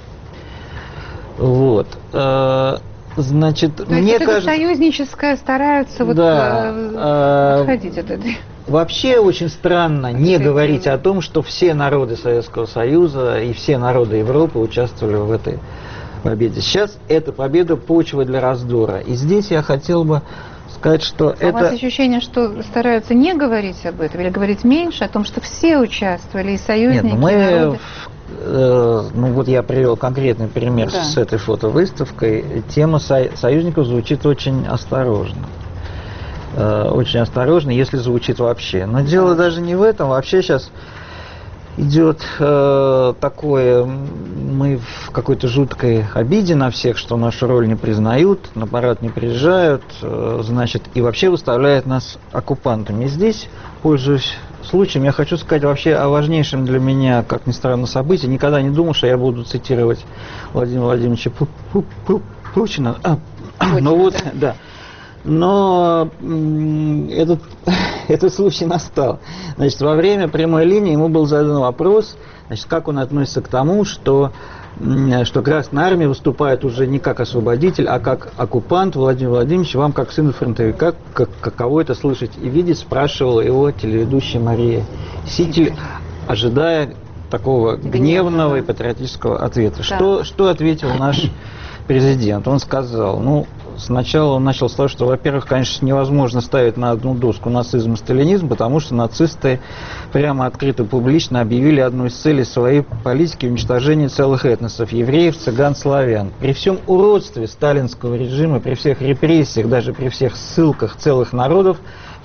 Speaker 3: Вот. Значит,
Speaker 1: То
Speaker 3: мне
Speaker 1: есть
Speaker 3: кажется,
Speaker 1: это союзническое стараются вот
Speaker 3: да,
Speaker 1: отходить от этой.
Speaker 3: Вообще очень странно не говорить о том, что все народы Советского Союза и все народы Европы участвовали в этой победе. Сейчас эта победа почва для раздора. И здесь я хотел бы сказать, что
Speaker 1: а
Speaker 3: это...
Speaker 1: У вас ощущение, что стараются не говорить об этом или говорить меньше, о том, что все участвовали, и союзники,
Speaker 3: Нет, мы...
Speaker 1: и народы?
Speaker 3: Ну вот я привел конкретный пример да. с этой фотовыставкой. Тема со- союзников звучит очень осторожно. Очень осторожно, если звучит вообще. Но дело даже не в этом. Вообще сейчас идет э, такое, мы в какой-то жуткой обиде на всех, что нашу роль не признают, на парад не приезжают, э, значит, и вообще выставляют нас оккупантами. И здесь, пользуясь случаем, я хочу сказать вообще о важнейшем для меня, как ни странно, событии. Никогда не думал, что я буду цитировать Владимира Владимировича Путина. А, ну вот, да. Но этот, этот случай настал. Значит, во время прямой линии ему был задан вопрос, значит, как он относится к тому, что, что Красная Армия выступает уже не как освободитель, а как оккупант. Владимир Владимирович, вам, как сыну фронтовика, как, каково это слышать и видеть, спрашивала его телеведущая Мария Ситель, ожидая такого гневного и патриотического ответа. Да. Что, что ответил наш президент? Он сказал, ну, сначала он начал с того, что, во-первых, конечно, невозможно ставить на одну доску нацизм и сталинизм, потому что нацисты прямо открыто, публично объявили одну из целей своей политики уничтожения целых этносов – евреев, цыган, славян. При всем уродстве сталинского режима, при всех репрессиях, даже при всех ссылках целых народов,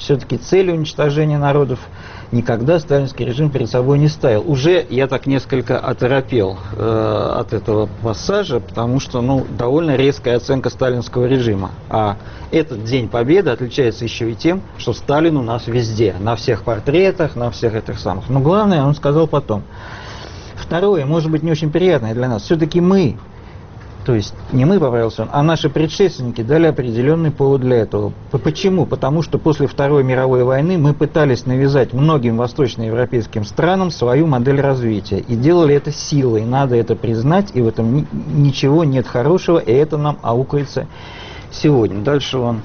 Speaker 3: все-таки целью уничтожения народов никогда сталинский режим перед собой не ставил. Уже я так несколько оторопел э, от этого пассажа, потому что, ну, довольно резкая оценка сталинского режима. А этот День Победы отличается еще и тем, что Сталин у нас везде, на всех портретах, на всех этих самых. Но главное, он сказал потом. Второе, может быть, не очень приятное для нас. Все-таки мы, то есть не мы, поправился он, а наши предшественники дали определенный повод для этого. Почему? Потому что после Второй мировой войны мы пытались навязать многим восточноевропейским странам свою модель развития. И делали это силой, надо это признать, и в этом ничего нет хорошего, и это нам аукается сегодня. Дальше он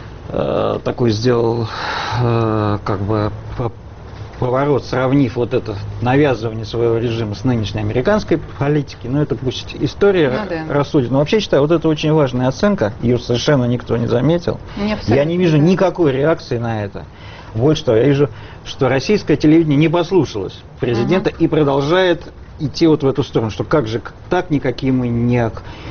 Speaker 3: э, такой сделал э, как бы поворот, сравнив вот это навязывание своего режима с нынешней американской политикой. Но это пусть история ну, да. рассудит. Но вообще считаю, вот это очень важная оценка. Ее совершенно никто не заметил. Не я не вижу да. никакой реакции на это. Вот что. Я вижу, что российское телевидение не послушалось президента угу. и продолжает идти вот в эту сторону. Что как же так, никакие мы не,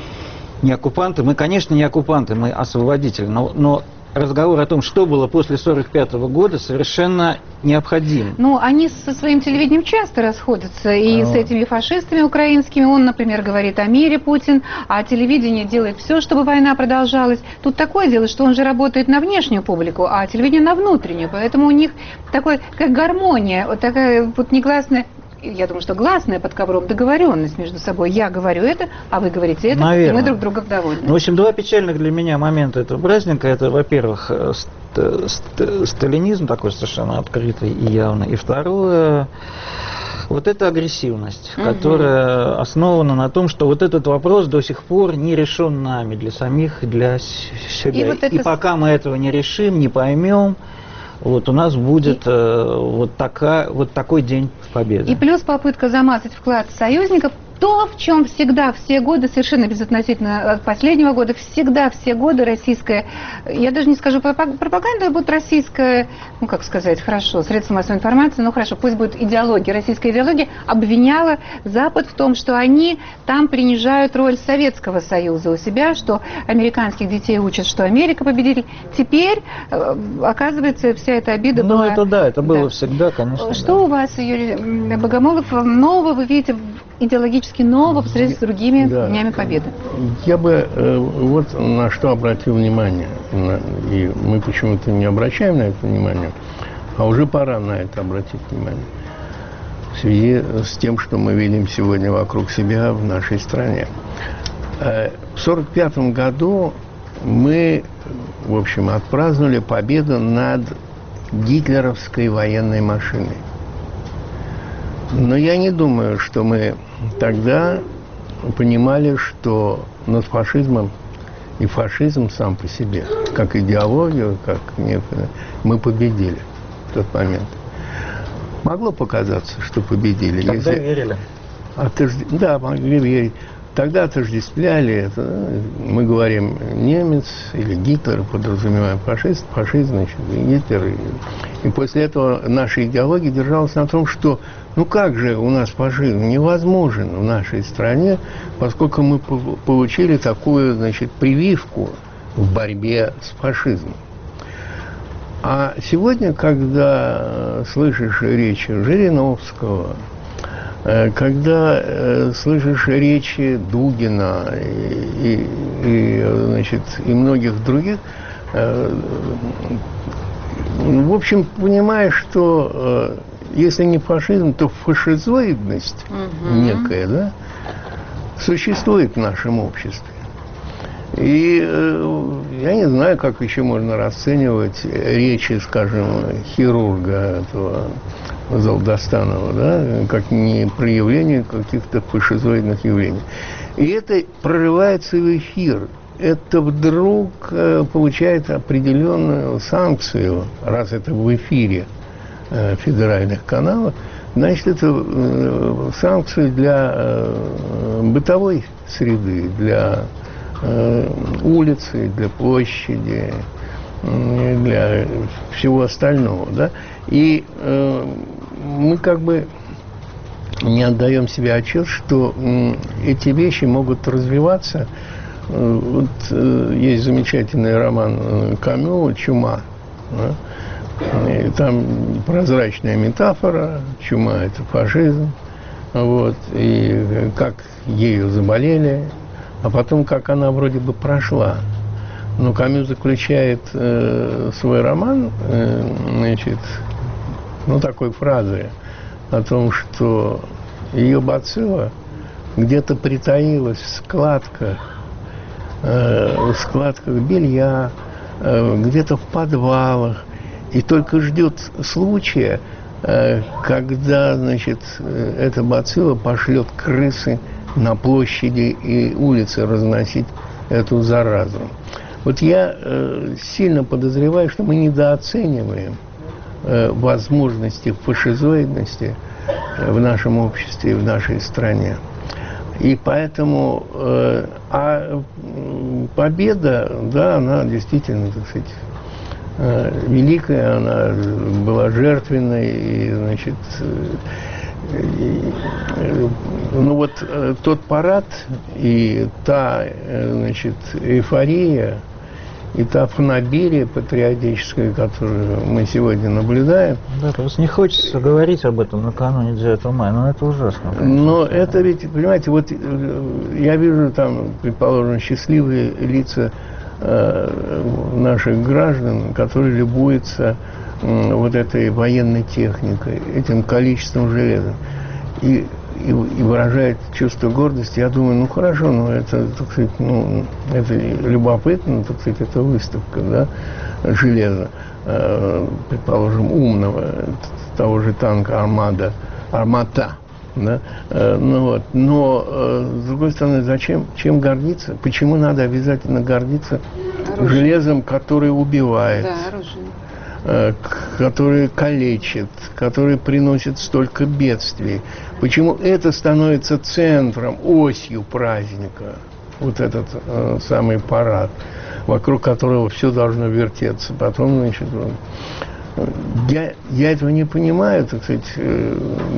Speaker 3: не оккупанты. Мы, конечно, не оккупанты, мы освободители. Но, но разговор о том, что было после сорок пятого года, совершенно необходим.
Speaker 1: Ну, они со своим телевидением часто расходятся, и а... с этими фашистами украинскими. Он, например, говорит о мире, Путин, а телевидение делает все, чтобы война продолжалась. Тут такое дело, что он же работает на внешнюю публику, а телевидение на внутреннюю. Поэтому у них такой, как гармония, вот такая вот негласная... Я думаю, что гласная под ковром договоренность между собой. Я говорю это, а вы говорите это, наверное. И мы друг друга довольны.
Speaker 3: Ну, в общем, два печальных для меня момента этого праздника. Это, во-первых, ст ст сталинизм такой совершенно открытый и явный. И второе, вот эта агрессивность, угу. которая основана на том, что вот этот вопрос до сих пор не решен нами, для самих, для себя. И, вот это... и пока мы этого не решим, не поймем, вот у нас будет э, вот, такая, вот такой День Победы.
Speaker 1: И плюс попытка замазать вклад союзников, то, в чем всегда все годы, совершенно безотносительно от последнего года, всегда все годы российская, я даже не скажу пропаганда, а будет российская, ну как сказать, хорошо, средства массовой информации, ну хорошо, пусть будет идеология, российская идеология обвиняла Запад в том, что они там принижают роль Советского Союза у себя, что американских детей учат, что Америка победитель. Теперь, оказывается, вся эта обида
Speaker 3: ну,
Speaker 1: была...
Speaker 3: Ну это да, это было да. всегда, конечно.
Speaker 1: Что
Speaker 3: да.
Speaker 1: у вас, Юрий Богомолов, нового вы видите идеологически нового по сравнению с другими да. Днями Победы?
Speaker 2: Я бы э, вот на что обратил внимание. На, и мы почему-то не обращаем на это внимание, а уже пора на это обратить внимание. В связи с тем, что мы видим сегодня вокруг себя в нашей стране. Э, в сорок пятом году мы, в общем, отпраздновали победу над гитлеровской военной машиной. Но я не думаю, что мы тогда понимали, что над фашизмом и фашизм сам по себе, как идеологию, как некое, мы победили в тот момент. Могло показаться, что победили.
Speaker 3: Тогда если... верили.
Speaker 2: Отожд... Да, могли верить. Тогда отождествляли это. Мы говорим немец или Гитлер, подразумеваем фашист, фашизм, значит, Гитлер. И, и после этого наша идеология держалась на том, что ну как же у нас фашизм невозможен в нашей стране, поскольку мы получили такую, значит, прививку в борьбе с фашизмом. А сегодня, когда слышишь речи Жириновского, когда э, слышишь речи Дугина и, и, и, значит, и многих других, э, в общем, понимаешь, что э, если не фашизм, то фашизоидность угу. некая, да, существует в нашем обществе. И э, я не знаю, как еще можно расценивать речи, скажем, хирурга этого Залдастанова, да, как не проявление каких-то фашизоидных явлений. И это прорывается в эфир. Это вдруг э, получает определенную санкцию, раз это в эфире э, федеральных каналов, значит, это э, санкции для э, бытовой среды, для э, улицы, для площади, э, для всего остального, да. И э, мы как бы не отдаем себе отчет, что э, эти вещи могут развиваться. Э, вот э, есть замечательный роман э, Камю «Чума», да, И там прозрачная метафора, чума – это фашизм, вот, и как ею заболели, а потом как она вроде бы прошла. Но Камю заключает э, свой роман, э, значит, ну, такой фразой о том, что ее бацилла где-то притаилась в складках, э, в складках белья, э, где-то в подвалах, и только ждет случая, э, когда, значит, эта бацилла пошлет крысы на площади и улицы разносить эту заразу. Вот я э, сильно подозреваю, что мы недооцениваем э, возможности фашизоидности в нашем обществе и в нашей стране. И поэтому э, а победа, да, она действительно, так сказать, э, великая, она была жертвенной, и, значит, э, и, э, ну вот э, тот парад и та, э, значит, эйфория, и та фанаберия патриотическая, которую мы сегодня наблюдаем.
Speaker 3: Да, просто не хочется говорить об этом накануне девятого мая, но это ужасно. Конечно.
Speaker 2: Но это ведь, понимаете, вот я вижу там, предположим, счастливые лица э, наших граждан, которые любуются э, вот этой военной техникой, этим количеством железа. И И, и выражает чувство гордости. Я думаю, ну хорошо, ну это, так сказать, ну, это любопытно, так сказать, это выставка, да, железа, э, предположим, умного, того же танка Армада, Армата, да, э, ну вот, но, э, с другой стороны, зачем, чем гордиться, почему надо обязательно гордиться оружие. Железом, которое убивает?
Speaker 1: Да, оружие.
Speaker 2: Который калечит, который приносит столько бедствий. Почему это становится центром, осью праздника? Вот этот э, самый парад, вокруг которого все должно вертеться. Потом, значит, э, я, я этого не понимаю, так сказать, э,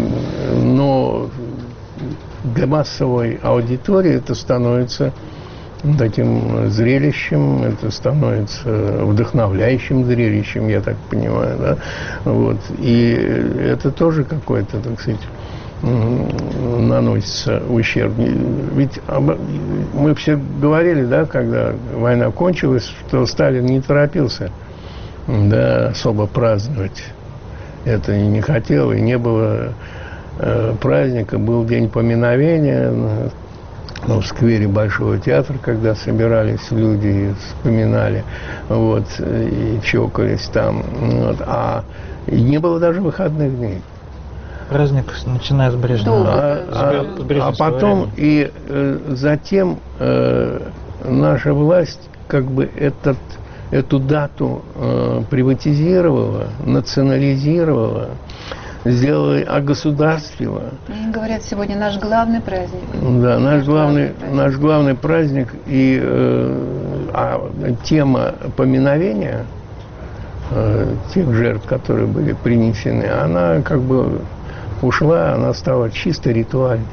Speaker 2: но для массовой аудитории это становится таким зрелищем, это становится вдохновляющим зрелищем, я так понимаю, да, вот, и это тоже какой-то, так сказать, наносится ущерб. Ведь мы все говорили, да, когда война кончилась, что Сталин не торопился, да, особо праздновать это и не хотел, и не было э, праздника, был день поминовения, ну, в сквере Большого театра, когда собирались люди и вспоминали, вот, и чокались там, вот, а не было даже выходных дней.
Speaker 3: Праздник, начиная с Брежнева.
Speaker 2: А, а, а потом и э, затем э, наша власть как бы этот, эту дату э, приватизировала, национализировала, сделала, огосударствила.
Speaker 1: Они говорят, сегодня наш главный праздник.
Speaker 2: Да, наш, наш, главный, главный наш главный праздник. И э, а тема поминовения э, тех жертв, которые были принесены, она как бы ушла, она стала чисто ритуальной.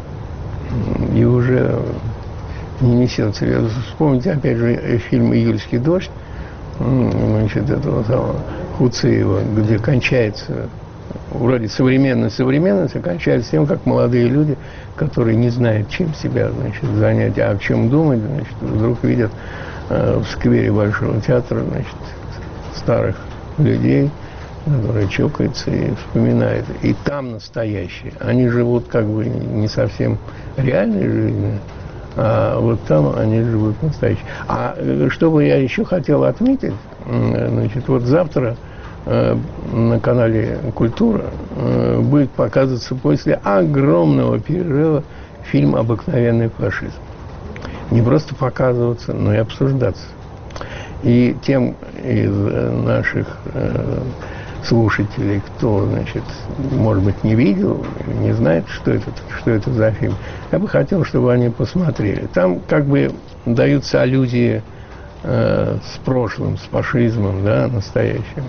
Speaker 2: И уже не несет себя. Вспомните, опять же, фильм «Июльский дождь», значит, этого самого Хуцеева, где кончается вроде современность, современность, а кончается тем, как молодые люди, которые не знают, чем себя, значит, занять, а о чем думать, значит, вдруг видят э, в сквере Большого театра, значит, старых людей, которые чокаются и вспоминают. И там настоящие. Они живут как бы не совсем реальной жизнью, а вот там они живут настоящие. А что бы я еще хотел отметить, значит, вот завтра на канале «Культура» будет показываться после огромного перерыва фильм «Обыкновенный фашизм». Не просто показываться, но и обсуждаться. И тем из наших слушателей, кто, значит, может быть, не видел, не знает, что это, что это за фильм, я бы хотел, чтобы они посмотрели. Там как бы даются аллюзии э, с прошлым, с фашизмом, да, настоящим.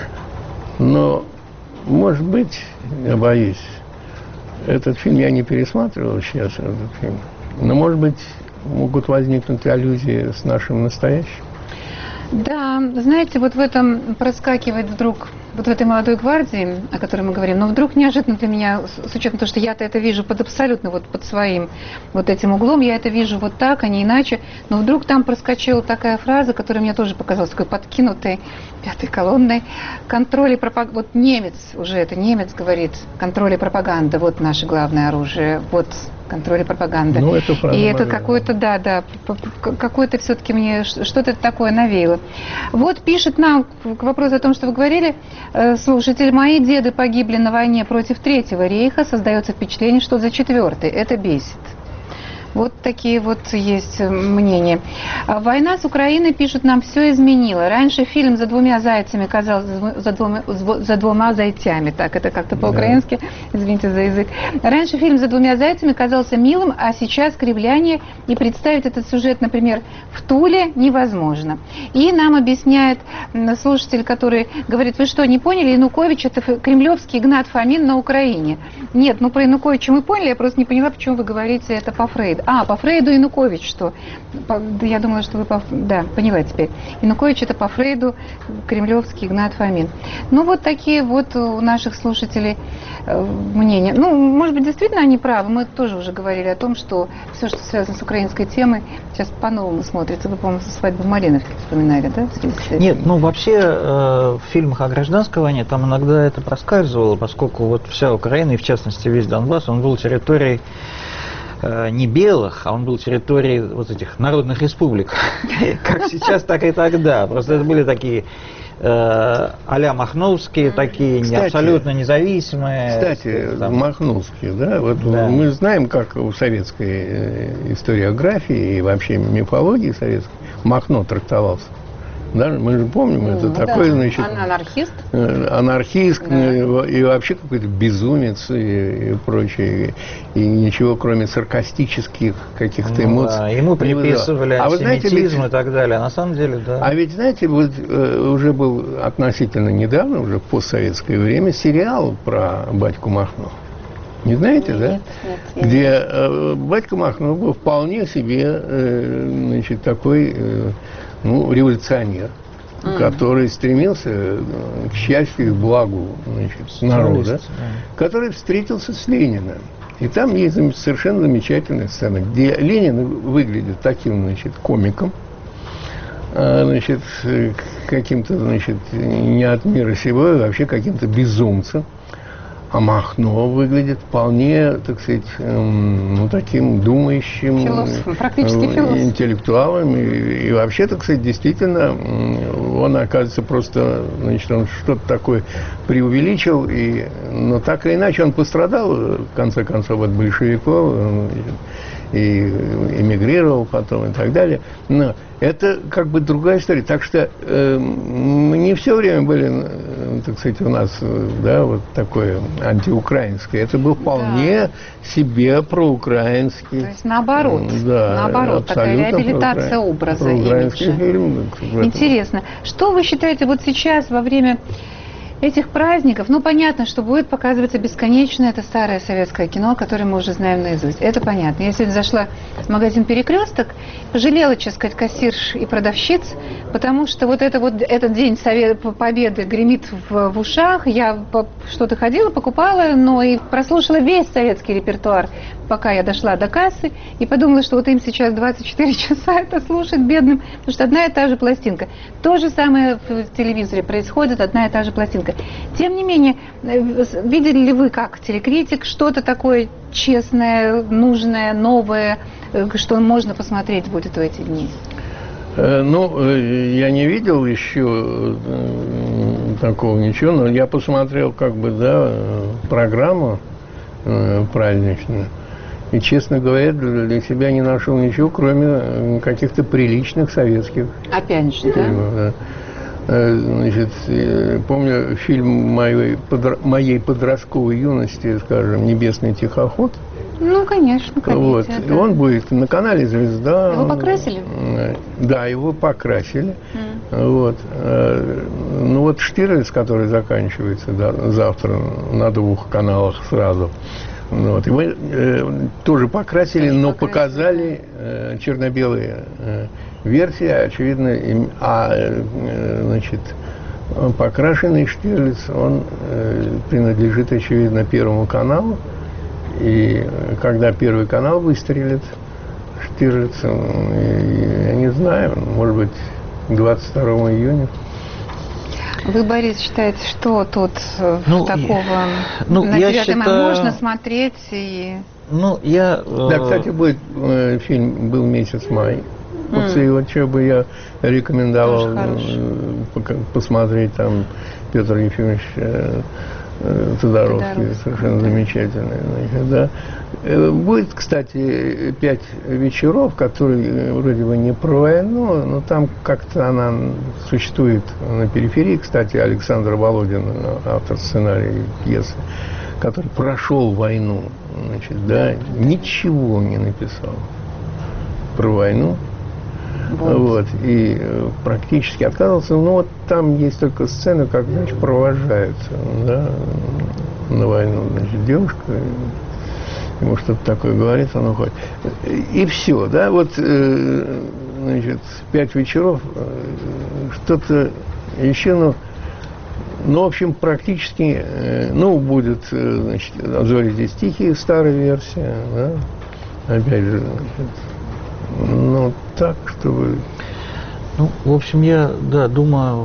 Speaker 2: Но, может быть, я боюсь, этот фильм я не пересматривал сейчас, этот фильм, но, может быть, могут возникнуть аллюзии с нашим настоящим.
Speaker 1: Да, знаете, вот в этом проскакивает вдруг, вот в этой молодой гвардии, о которой мы говорим, но вдруг неожиданно для меня, с учетом того, что я-то это вижу под абсолютно вот под своим вот этим углом, я это вижу вот так, а не иначе, но вдруг там проскочила такая фраза, которая мне тоже показалась такой подкинутой пятой колонной. Контроль и пропаганда, вот немец уже, это немец говорит, контроль и пропаганда, вот наше главное оружие, вот контроль и пропаганда.
Speaker 2: Ну, это правда.
Speaker 1: И это какой-то, да, да, какой-то все-таки мне что-то такое навеяло. Вот пишет нам к вопросу о том, что вы говорили, слушатель, мои деды погибли на войне против Третьего рейха, создается впечатление, что за Четвертый. Это бесит. Вот такие вот есть мнения. Война с Украиной, пишут нам, все изменила. Раньше фильм «За двумя зайцами» казался «За двумя, за двумя зайцами». Так, это как-то по-украински. Извините за язык. Раньше фильм «За двумя зайцами» казался милым, а сейчас кривляние. И представить этот сюжет, например, в Туле невозможно. И нам объясняет слушатель, который говорит, вы что, не поняли? Янукович – это кремлевский Игнат Фомин на Украине. Нет, ну про Януковича мы поняли, я просто не поняла, почему вы говорите это по Фрейду. А, по Фрейду Янукович, что? По, я думала, что вы по... Да, поняла теперь. Янукович это по Фрейду, кремлевский Игнат Фомин. Ну, вот такие вот у наших слушателей э, мнения. Ну, может быть, действительно они правы. Мы тоже уже говорили о том, что все, что связано с украинской темой, сейчас по-новому смотрится. Вы, по-моему, со свадьбы в Малиновке вспоминали, да?
Speaker 3: Нет, ну, вообще э, в фильмах о гражданской войне там иногда это проскальзывало, поскольку вот вся Украина, и в частности весь Донбасс, он был территорией не белых, а он был территорией вот этих народных республик, как сейчас, так и тогда. Просто это были такие э, а-ля Махновские, такие кстати, абсолютно независимые.
Speaker 2: Кстати, там, Махновские, да, вот да. Мы знаем, как в советской историографии и вообще мифологии советской Махно трактовался. Да, мы же помним, ну, это да. такой, значит...
Speaker 1: Анархист?
Speaker 2: Анархист, да. и вообще какой-то безумец и, и прочее. И ничего, кроме саркастических каких-то эмоций.
Speaker 3: Ну, да. Ему приписывали а антисемитизм и так далее. А на самом деле, да.
Speaker 2: А ведь, знаете, вот уже был относительно недавно, уже в постсоветское время, сериал про батьку Махно. Не знаете, нет, да? Нет, нет, где э, батька Махно был вполне себе, э, значит, такой... Э, ну, революционер, mm. который стремился к счастью и благу, значит, народа, да. который встретился с Лениным. И там есть совершенно замечательная сцена, где Ленин выглядит таким, значит, комиком, значит, каким-то, значит, не от мира сего, а вообще каким-то безумцем. А Махно выглядит вполне, так сказать, эм, ну, таким думающим,
Speaker 1: философом, практически философом,
Speaker 2: интеллектуалом. И, и вообще, так сказать, действительно, он, оказывается, просто, значит, он что-то такое преувеличил. И, но так или иначе он пострадал, в конце концов, от большевиков. И эмигрировал потом и так далее. Но это как бы другая история. Так что э, мы не все время были, э, так сказать, у нас, э, да, вот такое антиукраинское. Это был вполне да. себе проукраинский.
Speaker 1: То есть наоборот.
Speaker 2: Да,
Speaker 1: наоборот, такая реабилитация
Speaker 2: проукра...
Speaker 1: образа.
Speaker 2: Фильм,
Speaker 1: интересно. Что вы считаете вот сейчас во время этих праздников, ну, понятно, что будет показываться бесконечно это старое советское кино, которое мы уже знаем наизусть. Это понятно. Я сегодня зашла в магазин «Перекресток», пожалела, честно сказать, кассирш и продавщиц, потому что вот, это вот этот день Совет Победы гремит в, в ушах. Я что-то ходила, покупала, но и прослушала весь советский репертуар, пока я дошла до кассы, и подумала, что вот им сейчас двадцать четыре часа это слушать бедным, потому что одна и та же пластинка. То же самое в телевизоре происходит, одна и та же пластинка. Тем не менее, видели ли вы, как телекритик, что-то такое честное, нужное, новое, что можно посмотреть будет в эти дни?
Speaker 2: Ну, я не видел еще такого ничего, но я посмотрел, как бы, да, программу праздничную. И, честно говоря, для себя не нашел ничего, кроме каких-то приличных советских
Speaker 1: Опять же,
Speaker 2: фильмов, да? Значит, помню фильм моей, подро... моей подростковой юности, скажем, «Небесный тихоход».
Speaker 1: Ну, конечно, конечно.
Speaker 2: Вот.
Speaker 1: Да.
Speaker 2: И он будет на канале «Звезда».
Speaker 1: Его покрасили?
Speaker 2: Да, его покрасили. Mm. Вот. Ну, вот Штирлиц, который заканчивается, да, завтра на двух каналах сразу. Вот. Его э, тоже покрасили, тоже но покрасили, показали э, черно-белые э, версия, очевидно, а, значит, покрашенный Штирлиц, он принадлежит, очевидно, Первому каналу. И когда Первый канал выстрелит Штирлицем, я не знаю, может быть, двадцать второго июня.
Speaker 1: Вы, Борис, считаете, что тут
Speaker 3: ну,
Speaker 1: такого
Speaker 3: ну,
Speaker 1: на девятый мая
Speaker 3: считаю...
Speaker 1: можно смотреть и...
Speaker 3: Ну, я...
Speaker 2: Да, кстати, будет э, фильм «Был месяц май». Вот
Speaker 1: Mm.
Speaker 2: и вот что бы я рекомендовал э, посмотреть, там Петр Ефимович э, э, Тодоровский,
Speaker 1: Тодоровский,
Speaker 2: совершенно
Speaker 1: да.
Speaker 2: замечательный. Значит, да. Э, будет, кстати, пять вечеров, которые вроде бы не про войну, но там как-то она существует на периферии. Кстати, Александр Володин, автор сценария пьесы, который прошел войну, значит, да, ничего не написал про войну. Вот. Вот, и э, практически отказывался. Ну, вот там есть только сцена, как, значит, провожается, да, на войну, значит, девушка, ему что-то такое говорит, он уходит. И все, да, вот, э, значит, пять вечеров, э, что-то еще, ну, ну, в общем, практически, э, ну, будет, э, значит, «От зори здесь тихие», старая версия, да, опять же, значит, ну, так, чтобы...
Speaker 3: Ну, в общем, я, да, думаю,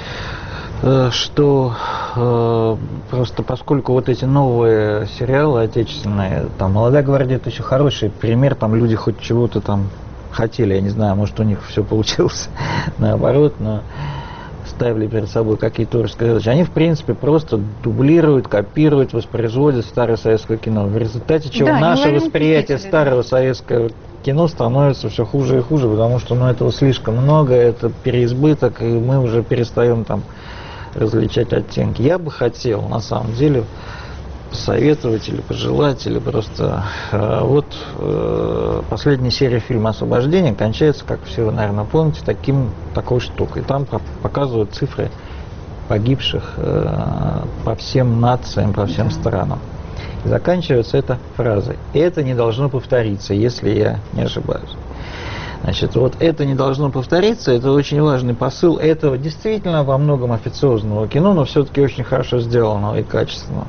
Speaker 3: э, что э, просто поскольку вот эти новые сериалы отечественные, там, «Молодая гвардия» — это еще хороший пример, там люди хоть чего-то там хотели, я не знаю, может, у них все получилось наоборот, но ставили перед собой какие-то творческие задачи. Они, в принципе, просто дублируют, копируют, воспроизводят старое советское кино. В результате чего
Speaker 1: Да,
Speaker 3: наше
Speaker 1: неуловимые
Speaker 3: восприятие
Speaker 1: победители,
Speaker 3: старого
Speaker 1: да.
Speaker 3: советского кино становится все хуже и хуже, потому что, ну, этого слишком много, это переизбыток, и мы уже перестаем там различать оттенки. Я бы хотел, на самом деле, посоветовать или пожелать, или просто... Э, вот э, последняя серия фильма «Освобождение» кончается, как все вы, наверное, помните, таким, такой штукой. Там показывают цифры погибших э, по всем нациям, по всем странам. И заканчивается это фразой: «Это не должно повториться, если я не ошибаюсь». Значит, вот это не должно повториться, это очень важный посыл этого действительно во многом официозного кино, но все-таки очень хорошо сделанного и качественного.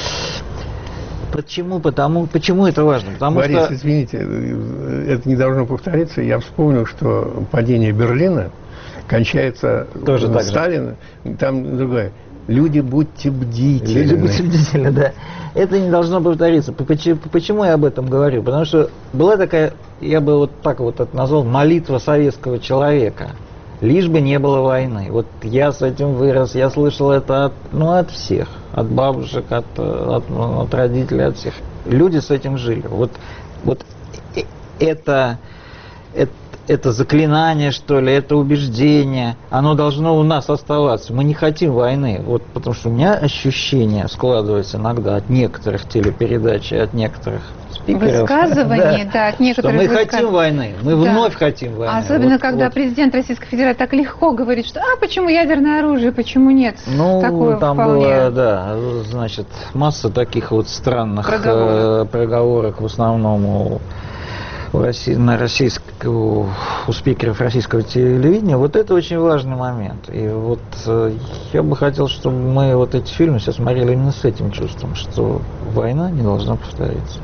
Speaker 3: Почему? Потому, почему это важно? Потому
Speaker 2: Борис,
Speaker 3: что...
Speaker 2: извините, это не должно повториться. Я вспомнил, что падение Берлина кончается
Speaker 3: Тоже так
Speaker 2: Сталина. Там другое. Люди, будьте бдительны.
Speaker 3: Люди, будьте бдительны, да. Это не должно повториться. Почему, почему я об этом говорю? Потому что была такая, я бы вот так вот это назвал, молитва советского человека. Лишь бы не было войны. Вот я с этим вырос, я слышал это от, ну, от всех. От бабушек, от, от, от родителей, от всех. Люди с этим жили. Вот, вот это... это это заклинание, что ли, это убеждение, оно должно у нас оставаться. Мы не хотим войны. Вот, потому что у меня ощущение складывается иногда от некоторых телепередач, от некоторых спикеров.
Speaker 1: Высказываний, да, да, от некоторых
Speaker 3: что мы
Speaker 1: высказ...
Speaker 3: хотим войны, мы да. вновь хотим войны.
Speaker 1: Особенно,
Speaker 3: вот,
Speaker 1: когда
Speaker 3: вот.
Speaker 1: президент Российской Федерации так легко говорит, что «а почему ядерное оружие, почему нет?»
Speaker 3: Ну,
Speaker 1: Такое
Speaker 3: там
Speaker 1: вполне...
Speaker 3: было, да, значит, масса таких вот странных
Speaker 1: проговорок,
Speaker 3: э, проговорок в основном у У России, на российского, у спикеров российского телевидения. Вот это очень важный момент. И вот э, я бы хотел, чтобы мы вот эти фильмы сейчас смотрели именно с этим чувством, что война не должна повториться.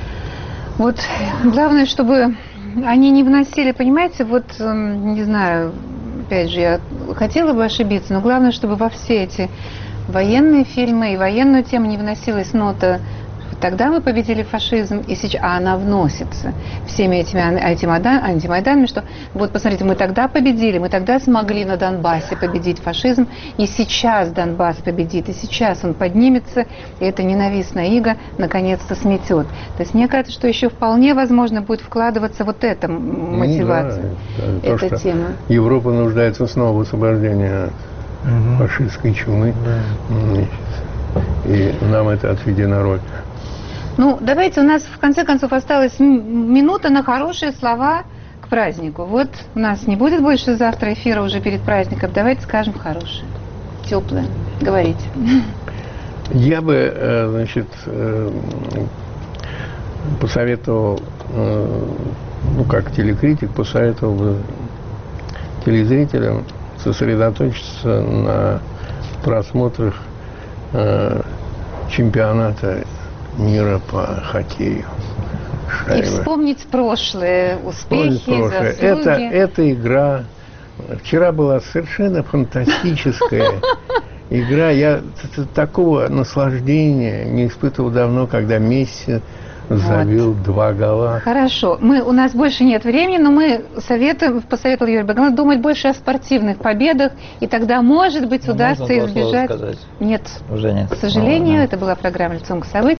Speaker 1: Вот главное, чтобы они не вносили, понимаете, вот, не знаю, опять же, я хотела бы ошибиться, но главное, чтобы во все эти военные фильмы и военную тему не вносилась нота «тогда мы победили фашизм», и сейчас, а она вносится всеми этими антимайданами, что вот посмотрите, мы тогда победили, мы тогда смогли на Донбассе победить фашизм, и сейчас Донбасс победит, и сейчас он поднимется, и эта ненавистная ига наконец-то сметет. То есть мне кажется, что еще вполне возможно будет вкладываться вот эта мотивация,
Speaker 2: да, да,
Speaker 1: эта
Speaker 2: то,
Speaker 1: тема.
Speaker 2: Европа нуждается снова в освобождении угу. фашистской чумы,
Speaker 3: да.
Speaker 2: и нам это отведена роль.
Speaker 1: Ну, давайте, у нас в конце концов осталась минута на хорошие слова к празднику. Вот у нас не будет больше завтра эфира уже перед праздником. Давайте скажем хорошее, теплое. Говорите.
Speaker 2: Я бы, значит, посоветовал, ну, как телекритик, посоветовал бы телезрителям сосредоточиться на просмотрах э, чемпионата мира по хоккею.
Speaker 1: И вспомнить прошлые успехи,
Speaker 2: прошлое.
Speaker 1: заслуги.
Speaker 2: Это, эта игра вчера была совершенно фантастическая игра. Я такого наслаждения не испытывал давно, когда Месси забил вот. два гола.
Speaker 1: Хорошо. Мы, у нас больше нет времени, но мы советуем, посоветовал Юрий Богомолов думать больше о спортивных победах, и тогда, может быть,
Speaker 3: но
Speaker 1: удастся избежать...
Speaker 3: Сказать.
Speaker 1: Нет.
Speaker 3: Уже нет.
Speaker 1: К сожалению,
Speaker 3: О, да.
Speaker 1: это была программа «Лицом к событию».